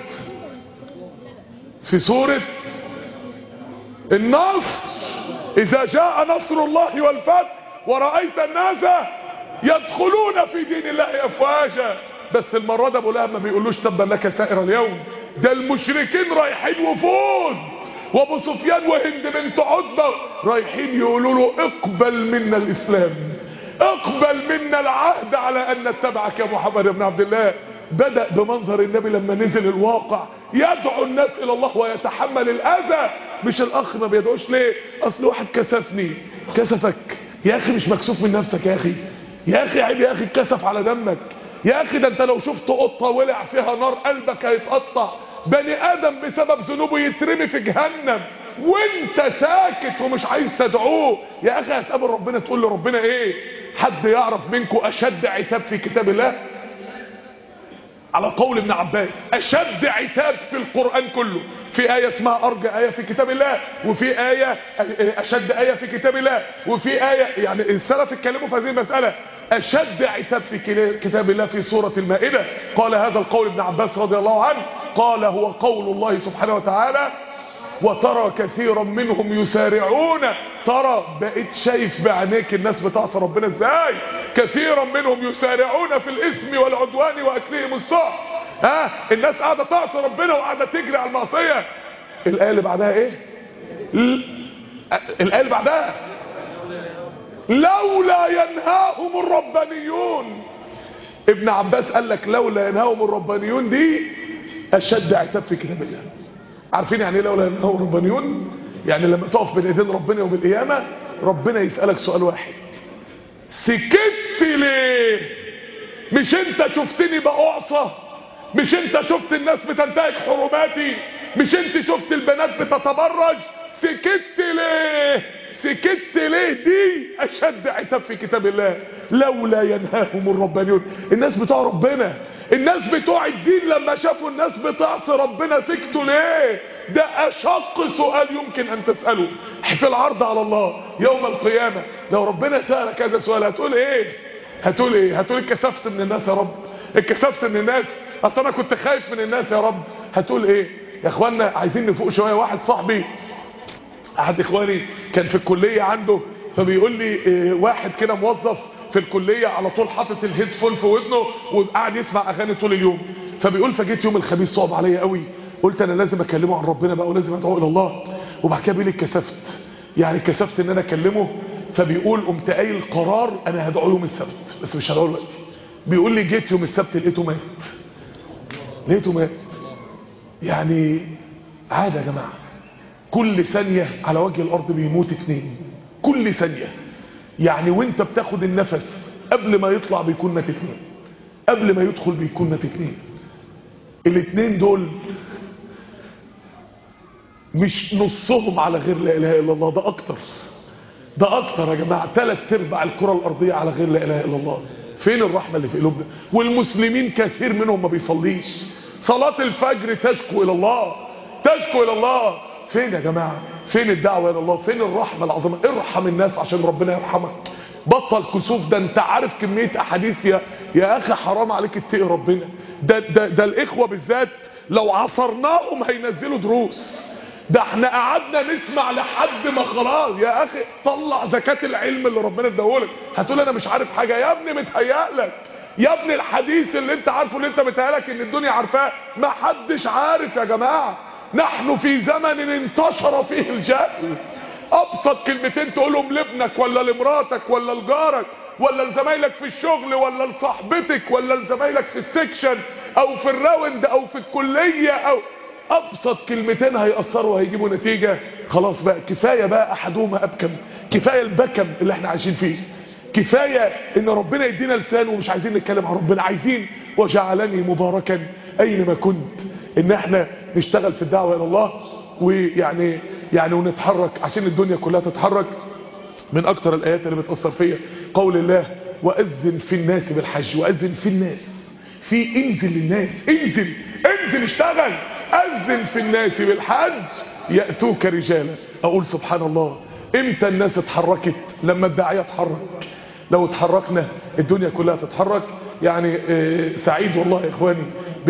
S2: سورة النصر. إذا جاء نصر الله والفتح ورأيت الناس يدخلون في دين الله أفواجا. بس المرة ده ابو لهب ما بيقولوش تبا لك سائر اليوم، ده المشركين رايحين وفود، وابو سفيان وهند بنت عتبة رايحين يقولوا له اقبل منا الاسلام، اقبل منا العهد على ان نتبعك يا محمد بن عبد الله. بدأ بمنظر النبي لما نزل الواقع يدعو الناس الى الله ويتحمل الاذى. مش الاخ ما بيدعوش ليه؟ اصل واحد كسفني. كسفك يا اخي، مش مكسوف من نفسك يا اخي، يا اخي عيب يا اخي الكسف على دمك يا اخي. ده انت لو شفت قطة ولع فيها نار قلبك هيتقطع. بني ادم بسبب ذنوبه يترمي في جهنم وانت ساكت ومش عايز تدعوه. يا اخي هتقابل ربنا تقول لربنا ايه؟ حد يعرف منكم اشد عتاب في كتاب الله؟ على قول ابن عباس اشد عتاب في القرآن كله. في آية اسمها ارجى آية في كتاب الله، وفي آية اشد آية في كتاب الله، وفي آية يعني السلف اتكلموا في هذه المسألة. اشد عتاب في كتاب الله في سورة المائدة. قال هذا القول ابن عباس رضي الله عنه، قال هو قول الله سبحانه وتعالى وترى كثيرا منهم يسارعون. ترى بقيت شايف بعينيك الناس بتعصى ربنا ازاي؟ كثيرا منهم يسارعون في الاثم والعدوان واكلهم السحت. الناس قاعده تعصى ربنا وقاعده تجري على المعصيه. الايه اللي بعدها ايه؟ الايه اللي بعدها لولا ينهاهم الربانيون. ابن عباس قال لك لولا ينهاهم الربانيون دي اشد عتاب في كتاب الله. عارفين يعني ايه لولا ينهاهم الربانيون؟ يعني لما تقف بين ايدين ربنا يوم القيامه ربنا يسالك سؤال واحد: سكت ليه؟ مش انت شفتني بأعصى؟ مش انت شفت الناس بتنتهك حرماتي؟ مش انت شفت البنات بتتبرج؟ سكت ليه؟ سكت ليه؟ دي اشد عتاب في كتاب الله. لولا ينهاهم الربانيون. الناس بتوع ربنا، الناس بتوع الدين لما شافوا الناس بتعصي ربنا سكتوا ليه؟ ده اشق سؤال يمكن ان تسأله في العرض على الله يوم القيامة. لو ربنا سألك هذا السؤال هتقول ايه؟ هتقول ايه؟ هتقول اتكسفت من الناس يا رب، اتكسفت من الناس، اصل انا كنت خايف من الناس يا رب. هتقول ايه يا اخوانا؟ عايزين نفوق شوية. واحد صاحبي احد اخواني كان في الكلية عنده، فبيقول لي واحد كده موظف في الكلية على طول حاطط الهيدفون في ودنه وقاعد يسمع اغاني طول اليوم. فبيقول فجيت يوم الخميس صعب عليا قوي، قلت انا لازم اكلمه عن ربنا بقى ولازم ادعو الى الله. وبعد كده بيقول لي اتكسفت، يعني اتكسفت ان انا اكلمه. فبيقول قمت قايل قرار انا هدعو يوم السبت بس مش هدعو دلوقتي. بيقول لي جيت يوم السبت لقيته مات. يعني عادة يا جماعه، كل ثانية على وجه الارض بيموت 2 كل ثانية. يعني وانت بتاخد النفس قبل ما يطلع بيكون مات 2، قبل ما يدخل بيكون مات 2. ال2 دول مش نصهم على غير لا اله الا الله، ده اكتر يا جماعة. 3/4 الكرة الارضية على غير لا اله الا الله. فين الرحمة اللي في قلوبنا؟ والمسلمين كثير منهم ما بيصليش. صلاة الفجر تشكو الى الله، تشكو الى الله. فين يا جماعة؟ فين الدعوة الى الله؟ فين الرحمة العظيمة؟ ارحم الناس عشان ربنا يرحمك. بطل كسوف. ده انت عارف كمية احاديث يا اخي حرام عليك اتقي ربنا. ده الاخوة بالذات لو عصرناهم هينزلوا دروس. ده احنا قعدنا نسمع لحد ما خلاص. يا اخي طلع زكاة العلم اللي ربنا اداهولك. هتقول انا مش عارف حاجة يا ابني، متهيألك يا ابني. الحديث اللي انت عارفه اللي انت متهيألك ان الدنيا عارفاه ما حدش عارف يا جماعة. نحن في زمن انتشر فيه الجهل، ابسط كلمتين تقولهم لابنك ولا لمراتك ولا لجارك ولا لزمايلك في الشغل ولا لصاحبتك ولا لزمايلك في السكشن او في الراوند او في الكلية، او ابسط كلمتين هيأثروا وهيجيبوا نتيجة. خلاص بقى كفاية بقى احدهما ابكم، كفاية البكم اللي احنا عايشين فيه، كفاية ان ربنا يدينا لسان ومش عايزين نتكلم عن ربنا، عايزين وجعلني مباركا اينما كنت، ان احنا نشتغل في الدعوة الى الله ويعني ونتحرك عشان الدنيا كلها تتحرك. من اكتر الايات اللي بتأثر فيا قول الله واذن في الناس بالحج، واذن في الناس، في انزل للناس، انزل اشتغل، اذن في الناس بالحج يأتوك رجالا. اقول سبحان الله، امتى الناس اتحركت؟ لما الداعية اتحرك. لو اتحركنا الدنيا كلها تتحرك. يعني سعيد والله يا اخواني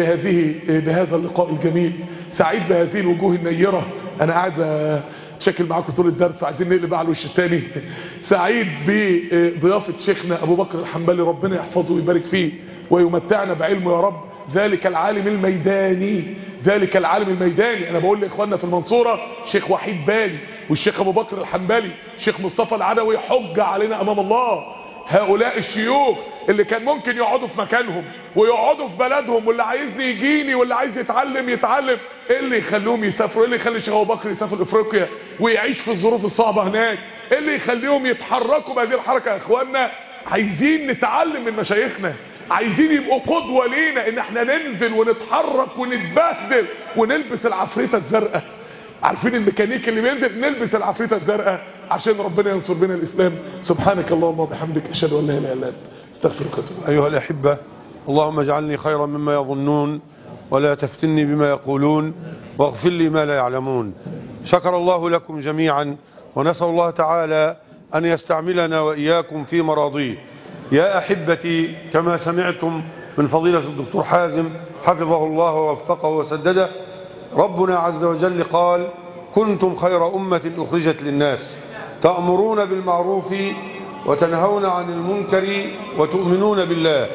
S2: بهذا اللقاء الجميل، سعيد بهذه الوجوه النيرة. انا قاعد شكل معاكم طول الدرس، عايزين نقلب على الوش الثاني. سعيد بضيافة شيخنا ابو بكر الحنبلي، ربنا يحفظه ويبارك فيه ويمتعنا بعلمه يا رب. ذلك العالم الميداني، ذلك العالم الميداني. انا بقول لاخواننا في المنصورة شيخ وحيد بالي والشيخ ابو بكر الحنبلي، شيخ مصطفى العدوي، حجة علينا امام الله. هؤلاء الشيوخ اللي كان ممكن يقعدوا في مكانهم ويقعدوا في بلدهم، واللي عايزني يجيني واللي عايز يتعلم. ايه اللي يخليهم يسافروا؟ ايه اللي يخلي الشيخ ابو بكر يسافر افريقيا ويعيش في الظروف الصعبة هناك؟ ايه اللي يخليهم يتحركوا بهذه الحركة؟ يا اخواننا عايزين نتعلم من مشايخنا، عايزين يبقوا قدوة لينا، ان احنا ننزل ونتحرك ونتبهدل ونلبس العفريتة الزرقاء. عارفين الميكانيك اللي بينزل؟ نلبس العفريتة الزرقاء عشان ربنا ينصر بنا الاسلام. سبحانك اللهم وبحمدك اشهد ان لا اله الا انت استغفرك واتوب اليك.
S1: ايها الاحبة، اللهم اجعلني خيرا مما يظنون ولا تفتني بما يقولون واغفر لي ما لا يعلمون. شكر الله لكم جميعا، ونسأل الله تعالى أن يستعملنا وإياكم في مراضيه. يا أحبتي، كما سمعتم من فضيلة الدكتور حازم حفظه الله ووفقه وسدده، ربنا عز وجل قال: كنتم خير أمة أخرجت للناس تأمرون بالمعروف وتنهون عن المنكر وتؤمنون بالله.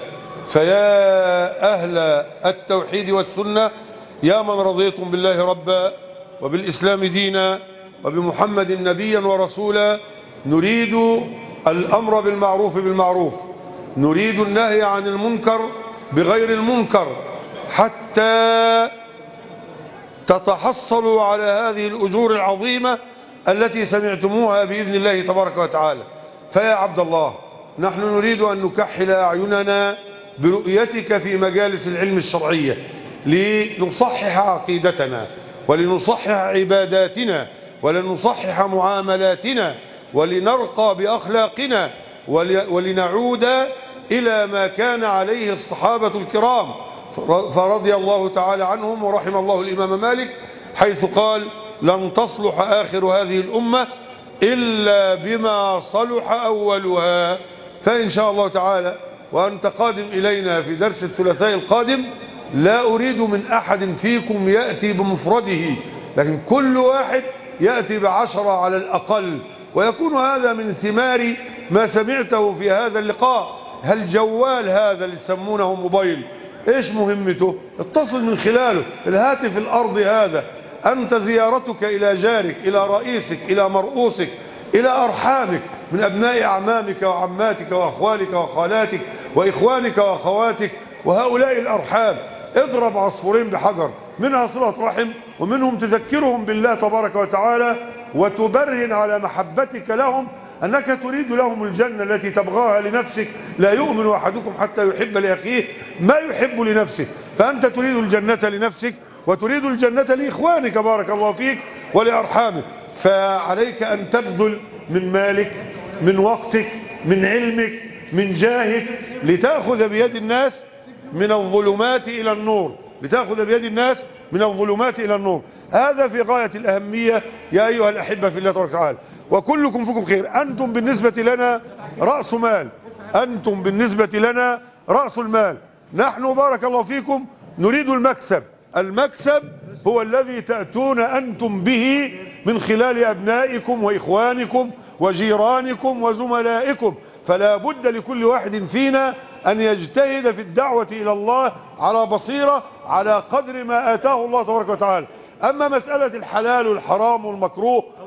S1: فيا أهل التوحيد والسنة، يا من رضيتم بالله ربا وبالإسلام دينا وبمحمد نبيا ورسولا، نريد الأمر بالمعروف بالمعروف، نريد النهي عن المنكر بغير المنكر، حتى تتحصلوا على هذه الأجور العظيمة التي سمعتموها بإذن الله تبارك وتعالى. فيا عبد الله، نحن نريد أن نكحل أعيننا برؤيتك في مجالس العلم الشرعية لنصحح عقيدتنا ولنصحح عباداتنا ولنصحح معاملاتنا ولنرقى بأخلاقنا ولنعود إلى ما كان عليه الصحابة الكرام فرضي الله تعالى عنهم، ورحم الله الإمام مالك حيث قال: لن تصلح آخر هذه الأمة إلا بما صلح أولها. فإن شاء الله تعالى وأنت قادم إلينا في درس الثلاثاء القادم، لا أريد من أحد فيكم يأتي بمفرده، لكن كل واحد يأتي ب10 على الأقل، ويكون هذا من ثمار ما سمعته في هذا اللقاء. هالجوال هذا اللي تسمونه موبايل، ايش مهمته؟ اتصل من خلاله. الهاتف الأرضي هذا، أنت زيارتك إلى جارك، إلى رئيسك، إلى مرؤوسك، إلى أرحامك من أبناء أعمامك وعماتك وأخوالك وخالاتك وإخوانك وأخواتك وهؤلاء الأرحام. اضرب عصفورين بحجر، منها صلة رحم، ومنهم تذكرهم بالله تبارك وتعالى وتبرهن على محبتك لهم أنك تريد لهم الجنة التي تبغاها لنفسك. لا يؤمن أحدكم حتى يحب لأخيه ما يحب لنفسه، فأنت تريد الجنة لنفسك وتريد الجنة لإخوانك بارك الله فيك ولأرحامك. فعليك أن تبذل من مالك، من وقتك، من علمك، من جاهك، لتأخذ بيد الناس من الظلمات إلى النور، لتأخذ بيد الناس من الظلمات إلى النور. هذا في غاية الأهمية يا أيها الأحبة في الله تبارك وتعالى. وكلكم فيكم خير. أنتم بالنسبة لنا رأس مال، أنتم بالنسبة لنا رأس المال. نحن بارك الله فيكم نريد المكسب. المكسب هو الذي تأتون أنتم به من خلال أبنائكم وإخوانكم وجيرانكم وزملائكم. فلا بد لكل واحد فينا أن يجتهد في الدعوة إلى الله على بصيرة على قدر ما آتاه الله تبارك وتعالى. أما مسألة الحلال والحرام والمكروه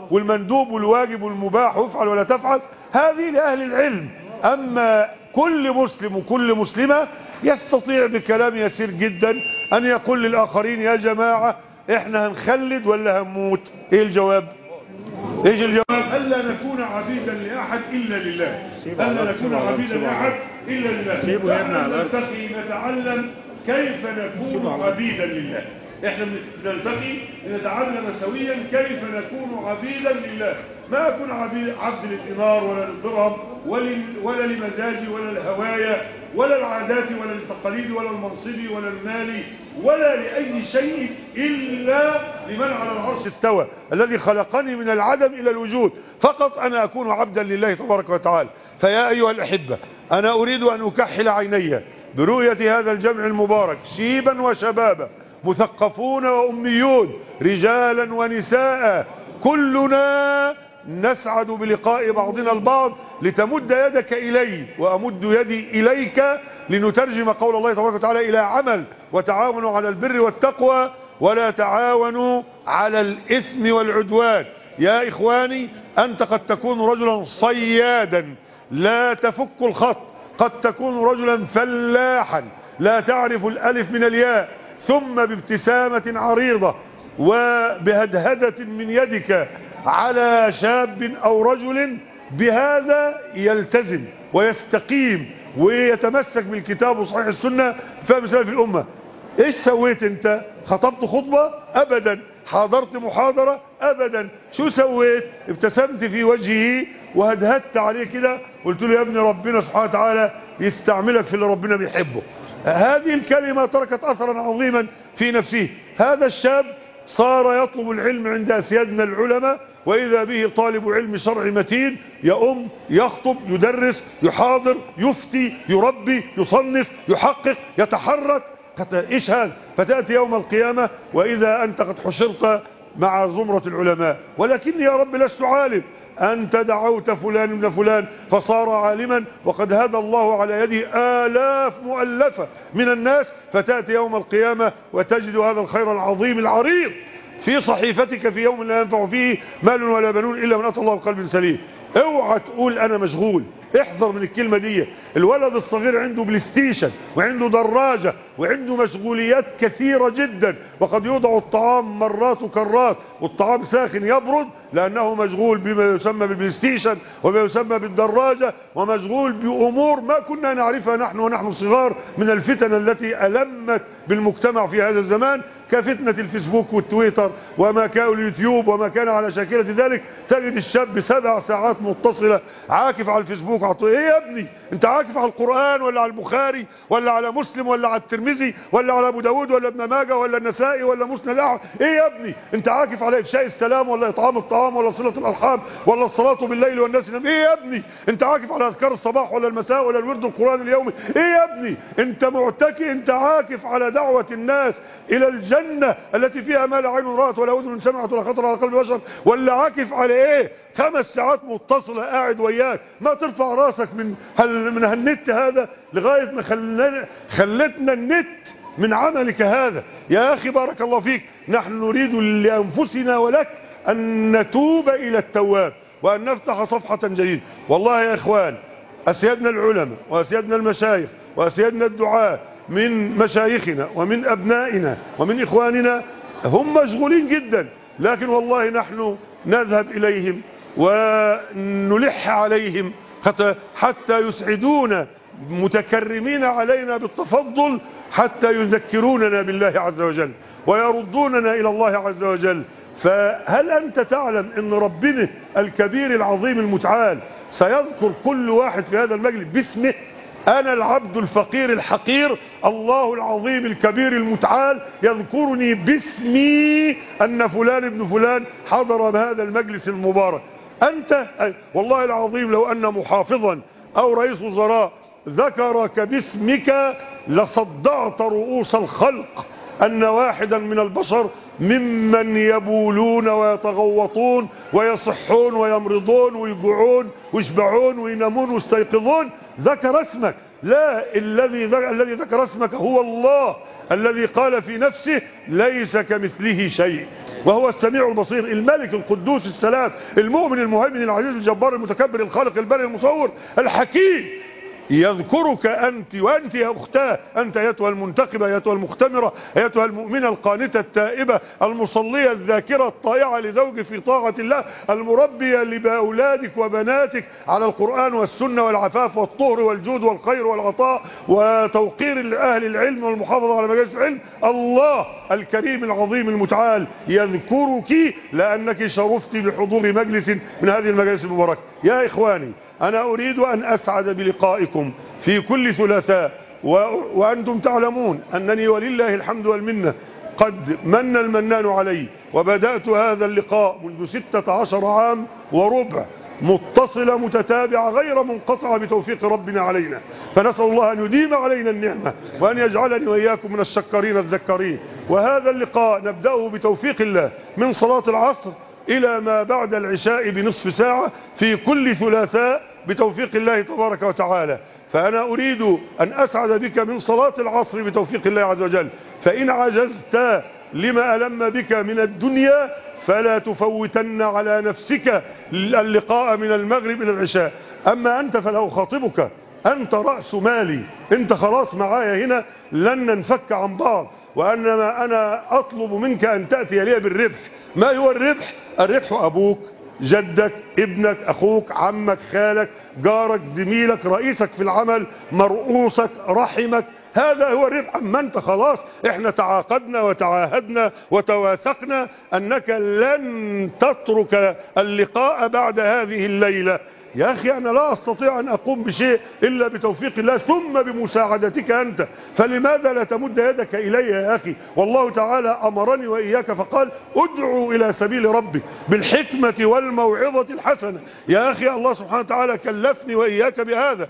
S1: والمندوب والواجب والمباح وافعل ولا تفعل، هذه لأهل العلم. أما كل مسلم وكل مسلمة يستطيع بكلام يسير جدا أن يقول للآخرين يا جماعة احنا هنخلد ولا هنموت. ايه الجواب؟ ايش الجواب؟ ألا نكون عبيدا لأحد إلا لله، ألا نكون عبيدا لأحد إلا لله. نحن نلتقي نتعلم كيف نكون عبيدا لله. احنا نلتقي نتعلم سويا كيف نكون عبيدا لله، ما أكون عبد للدينار ولا للدرهم ولا لمزاجي ولا الهوايا ولا العادات ولا التقاليد ولا المنصب ولا المال ولا لأي شيء إلا لمن على العرش استوى الذي خلقني من العدم إلى الوجود. فقط أنا أكون عبدا لله تبارك وتعالى. فيا أيها الأحبة، أنا أريد أن أكحل عيني برؤية هذا الجمع المبارك، شيبا وشبابا، مثقفون وأميون، رجالا ونساء، كلنا نسعد بلقاء بعضنا البعض لتمد يدك إلي وأمد يدي إليك لنترجم قول الله تبارك وتعالى إلى عمل. وتعاونوا على البر والتقوى ولا تعاونوا على الإثم والعدوان. يا إخواني، أنت قد تكون رجلا صيادا لا تفك الخط، قد تكون رجلا فلاحا لا تعرف الألف من الياء، ثم بابتسامة عريضة وبهدهدة من يدك على شاب أو رجل بهذا يلتزم ويستقيم ويتمسك بالكتاب وصحيح السنة فهم سلف الأمة. ايش سويت انت؟ خطبت خطبة؟ أبدا. حاضرت محاضرة؟ أبدا. شو سويت؟ ابتسمت في وجهه وهدهدت عليه كده، قلت له يا ابني ربنا سبحانه وتعالى يستعملك في اللي ربنا بيحبه. هذه الكلمة تركت أثرا عظيما في نفسه. هذا الشاب صار يطلب العلم عند أسيادنا العلماء، وإذا به طالب علم شرعي متين، يؤم، يخطب، يدرس، يحاضر، يفتي، يربي، يصنف، يحقق، يتحرك. إيش هذا؟ فتأتي يوم القيامة وإذا أنت قد حشرت مع زمرة العلماء. ولكني يا رب لست عالم. أنت دعوت فلان ابن فلان فصار عالما، وقد هدى الله على يده آلاف مؤلفة من الناس، فتأتي يوم القيامة وتجد هذا الخير العظيم العريض في صحيفتك في يوم لا ينفع فيه مال ولا بنون إلا من أتى الله بقلب سليم. اوعى تقول أنا مشغول، احذر من الكلمة دي. الولد الصغير عنده بلاي ستيشن وعنده دراجة وعنده مشغوليات كثيرة جدا، وقد يوضع الطعام مرات وكرات والطعام ساخن يبرد لأنه مشغول بما يسمى بالبلاي ستيشن وما يسمى بالدراجة، ومشغول بأمور ما كنا نعرفها نحن ونحن صغار من الفتن التي ألمت بالمجتمع في هذا الزمان، كفتنة الفيسبوك والتويتر وما كان اليوتيوب وما كان على شاكلة ذلك. تجد الشاب 7 ساعات متصلة عاكف على الفيسبوك. ايه يا ابني، انت عاكف على القرآن ولا على البخاري ولا على مسلم ولا على الترمذي ولا على ابو داود ولا ابن ماجه ولا النسائي ولا مسند احمد؟ ايه يا ابني، انت عاكف على افشاء السلام ولا اطعام الطعام ولا صلة الارحام ولا الصلاة بالليل والناس ينام؟ ايه يا ابني، انت عاكف على اذكار الصباح ولا المساء ولا الورد القرآن اليومي؟ ايه يا ابني، انت معتكي، انت عاكف على دعوة الناس الى الجنة التي فيها ما لا عين رأت ولا اذن سمعت ولا خطر على قلب بشر؟ ولا عاكف على ايه 5 ساعات متصلة قاعد وياك ما ترفع راسك من هالنت هذا لغاية ما خلتنا النت من عملك هذا؟ يا أخي بارك الله فيك، نحن نريد لأنفسنا ولك أن نتوب إلى التواب وأن نفتح صفحة جديدة. والله يا إخوان، أسيادنا العلماء وأسيادنا المشايخ وأسيادنا الدعاة من مشايخنا ومن أبنائنا ومن إخواننا هم مشغولين جدا، لكن والله نحن نذهب إليهم ونلح عليهم حتى يسعدون متكرمين علينا بالتفضل، حتى يذكروننا بالله عز وجل ويردوننا إلى الله عز وجل. فهل أنت تعلم أن ربنا الكبير العظيم المتعال سيذكر كل واحد في هذا المجلس باسمه؟ أنا العبد الفقير الحقير، الله العظيم الكبير المتعال يذكرني باسمي أن فلان ابن فلان حضر هذا المجلس المبارك. أنت والله العظيم لو أن محافظا أو رئيس وزراء ذكرك باسمك لصدعت رؤوس الخلق أن واحدا من البشر ممن يبولون ويتغوطون ويصحون ويمرضون ويجوعون ويشبعون وينامون ويستيقظون ذكر اسمك. لا، الذي ذكر اسمك هو الله الذي قال في نفسه ليس كمثله شيء. وهو السميع البصير، الملك القدوس السلام المؤمن المهيمن العزيز الجبار المتكبر الخالق البارئ المصور الحكيم، يذكرك أنت وأنت يا أختاه، أنت أيتها المنتقبة، أيتها المختمرة، أيتها المؤمنة القانتة التائبة المصلية الذاكرة الطائعة لزوج في طاعة الله، المربية لأولادك وبناتك على القرآن والسنة والعفاف والطهر والجود والخير والعطاء وتوقير أهل العلم والمحافظة على مجالس العلم. الله الكريم العظيم المتعال يذكرك لأنك شرفت بحضور مجلس من هذه المجالس المباركة. يا إخواني، أنا أريد أن أسعد بلقائكم في كل ثلاثاء، وأنتم تعلمون أنني ولله الحمد والمنة قد من المنان علي، وبدأت هذا اللقاء منذ 16 عام وربع متصلة متتابعة غير منقطعة بتوفيق ربنا علينا، فنسأل الله أن يديم علينا النعمة وأن يجعلني وإياكم من الشكرين الذكرين. وهذا اللقاء نبدأه بتوفيق الله من صلاة العصر إلى ما بعد العشاء بنصف ساعة في كل ثلاثاء بتوفيق الله تبارك وتعالى. فأنا أريد أن أسعد بك من صلاة العصر بتوفيق الله عز وجل، فإن عجزت لما ألم بك من الدنيا فلا تفوتن على نفسك اللقاء من المغرب إلى العشاء. أما أنت فلا أخاطبك، أنت رأس مالي، أنت خلاص معايا هنا لن ننفك عن بعض، وأنما أنا أطلب منك أن تأتي لي بالربح. ما هو الربح؟ الربح أبوك، جدك، ابنك، أخوك، عمك، خالك، جارك، زميلك، رئيسك في العمل، مرؤوسك، رحمك، هذا هو الربح. أما أنت خلاص احنا تعاقدنا وتعاهدنا وتواثقنا أنك لن تترك اللقاء بعد هذه الليلة. يا أخي أنا لا أستطيع أن أقوم بشيء إلا بتوفيق الله ثم بمساعدتك أنت، فلماذا لا تمد يدك إلي يا أخي؟ والله تعالى أمرني وإياك فقال ادعوا إلى سبيل ربك بالحكمة والموعظة الحسنة. يا أخي الله سبحانه وتعالى كلفني وإياك بهذا،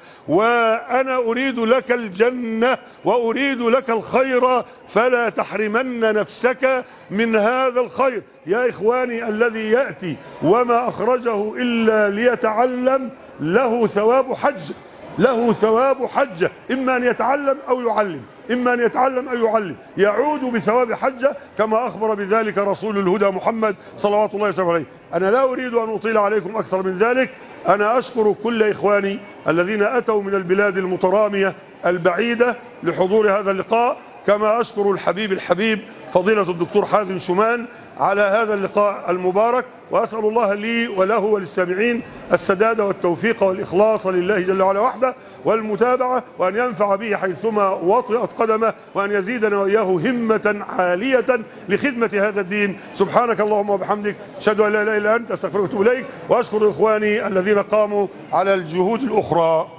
S1: وأنا أريد لك الجنة وأريد لك الخير، فلا تحرمن نفسك من هذا الخير. يا إخواني، الذي يأتي وما أخرجه إلا ليتعلم له ثواب حج، له ثواب حجة، إما أن يتعلم أو يعلم، إما أن يتعلم أو يعلم، يعود بثواب حجة كما أخبر بذلك رسول الهدى محمد صلوات الله وسلامه عليه. أنا لا أريد أن أطيل عليكم أكثر من ذلك. أنا أشكر كل إخواني الذين أتوا من البلاد المترامية البعيدة لحضور هذا اللقاء، كما أشكر الحبيب فضيلة الدكتور حازم شومان على هذا اللقاء المبارك، وأسأل الله لي وله وللسامعين السداد والتوفيق والإخلاص لله جل وعلا وحده والمتابعة، وأن ينفع به حيثما وطئت قدمه، وأن يزيدنا وإياه همة عالية لخدمة هذا الدين. سبحانك اللهم وبحمدك، أشهد أن لا إله إلا أنت، أستغفرك وأتوب إليك، وأشكر إخواني الذين قاموا على الجهود الأخرى.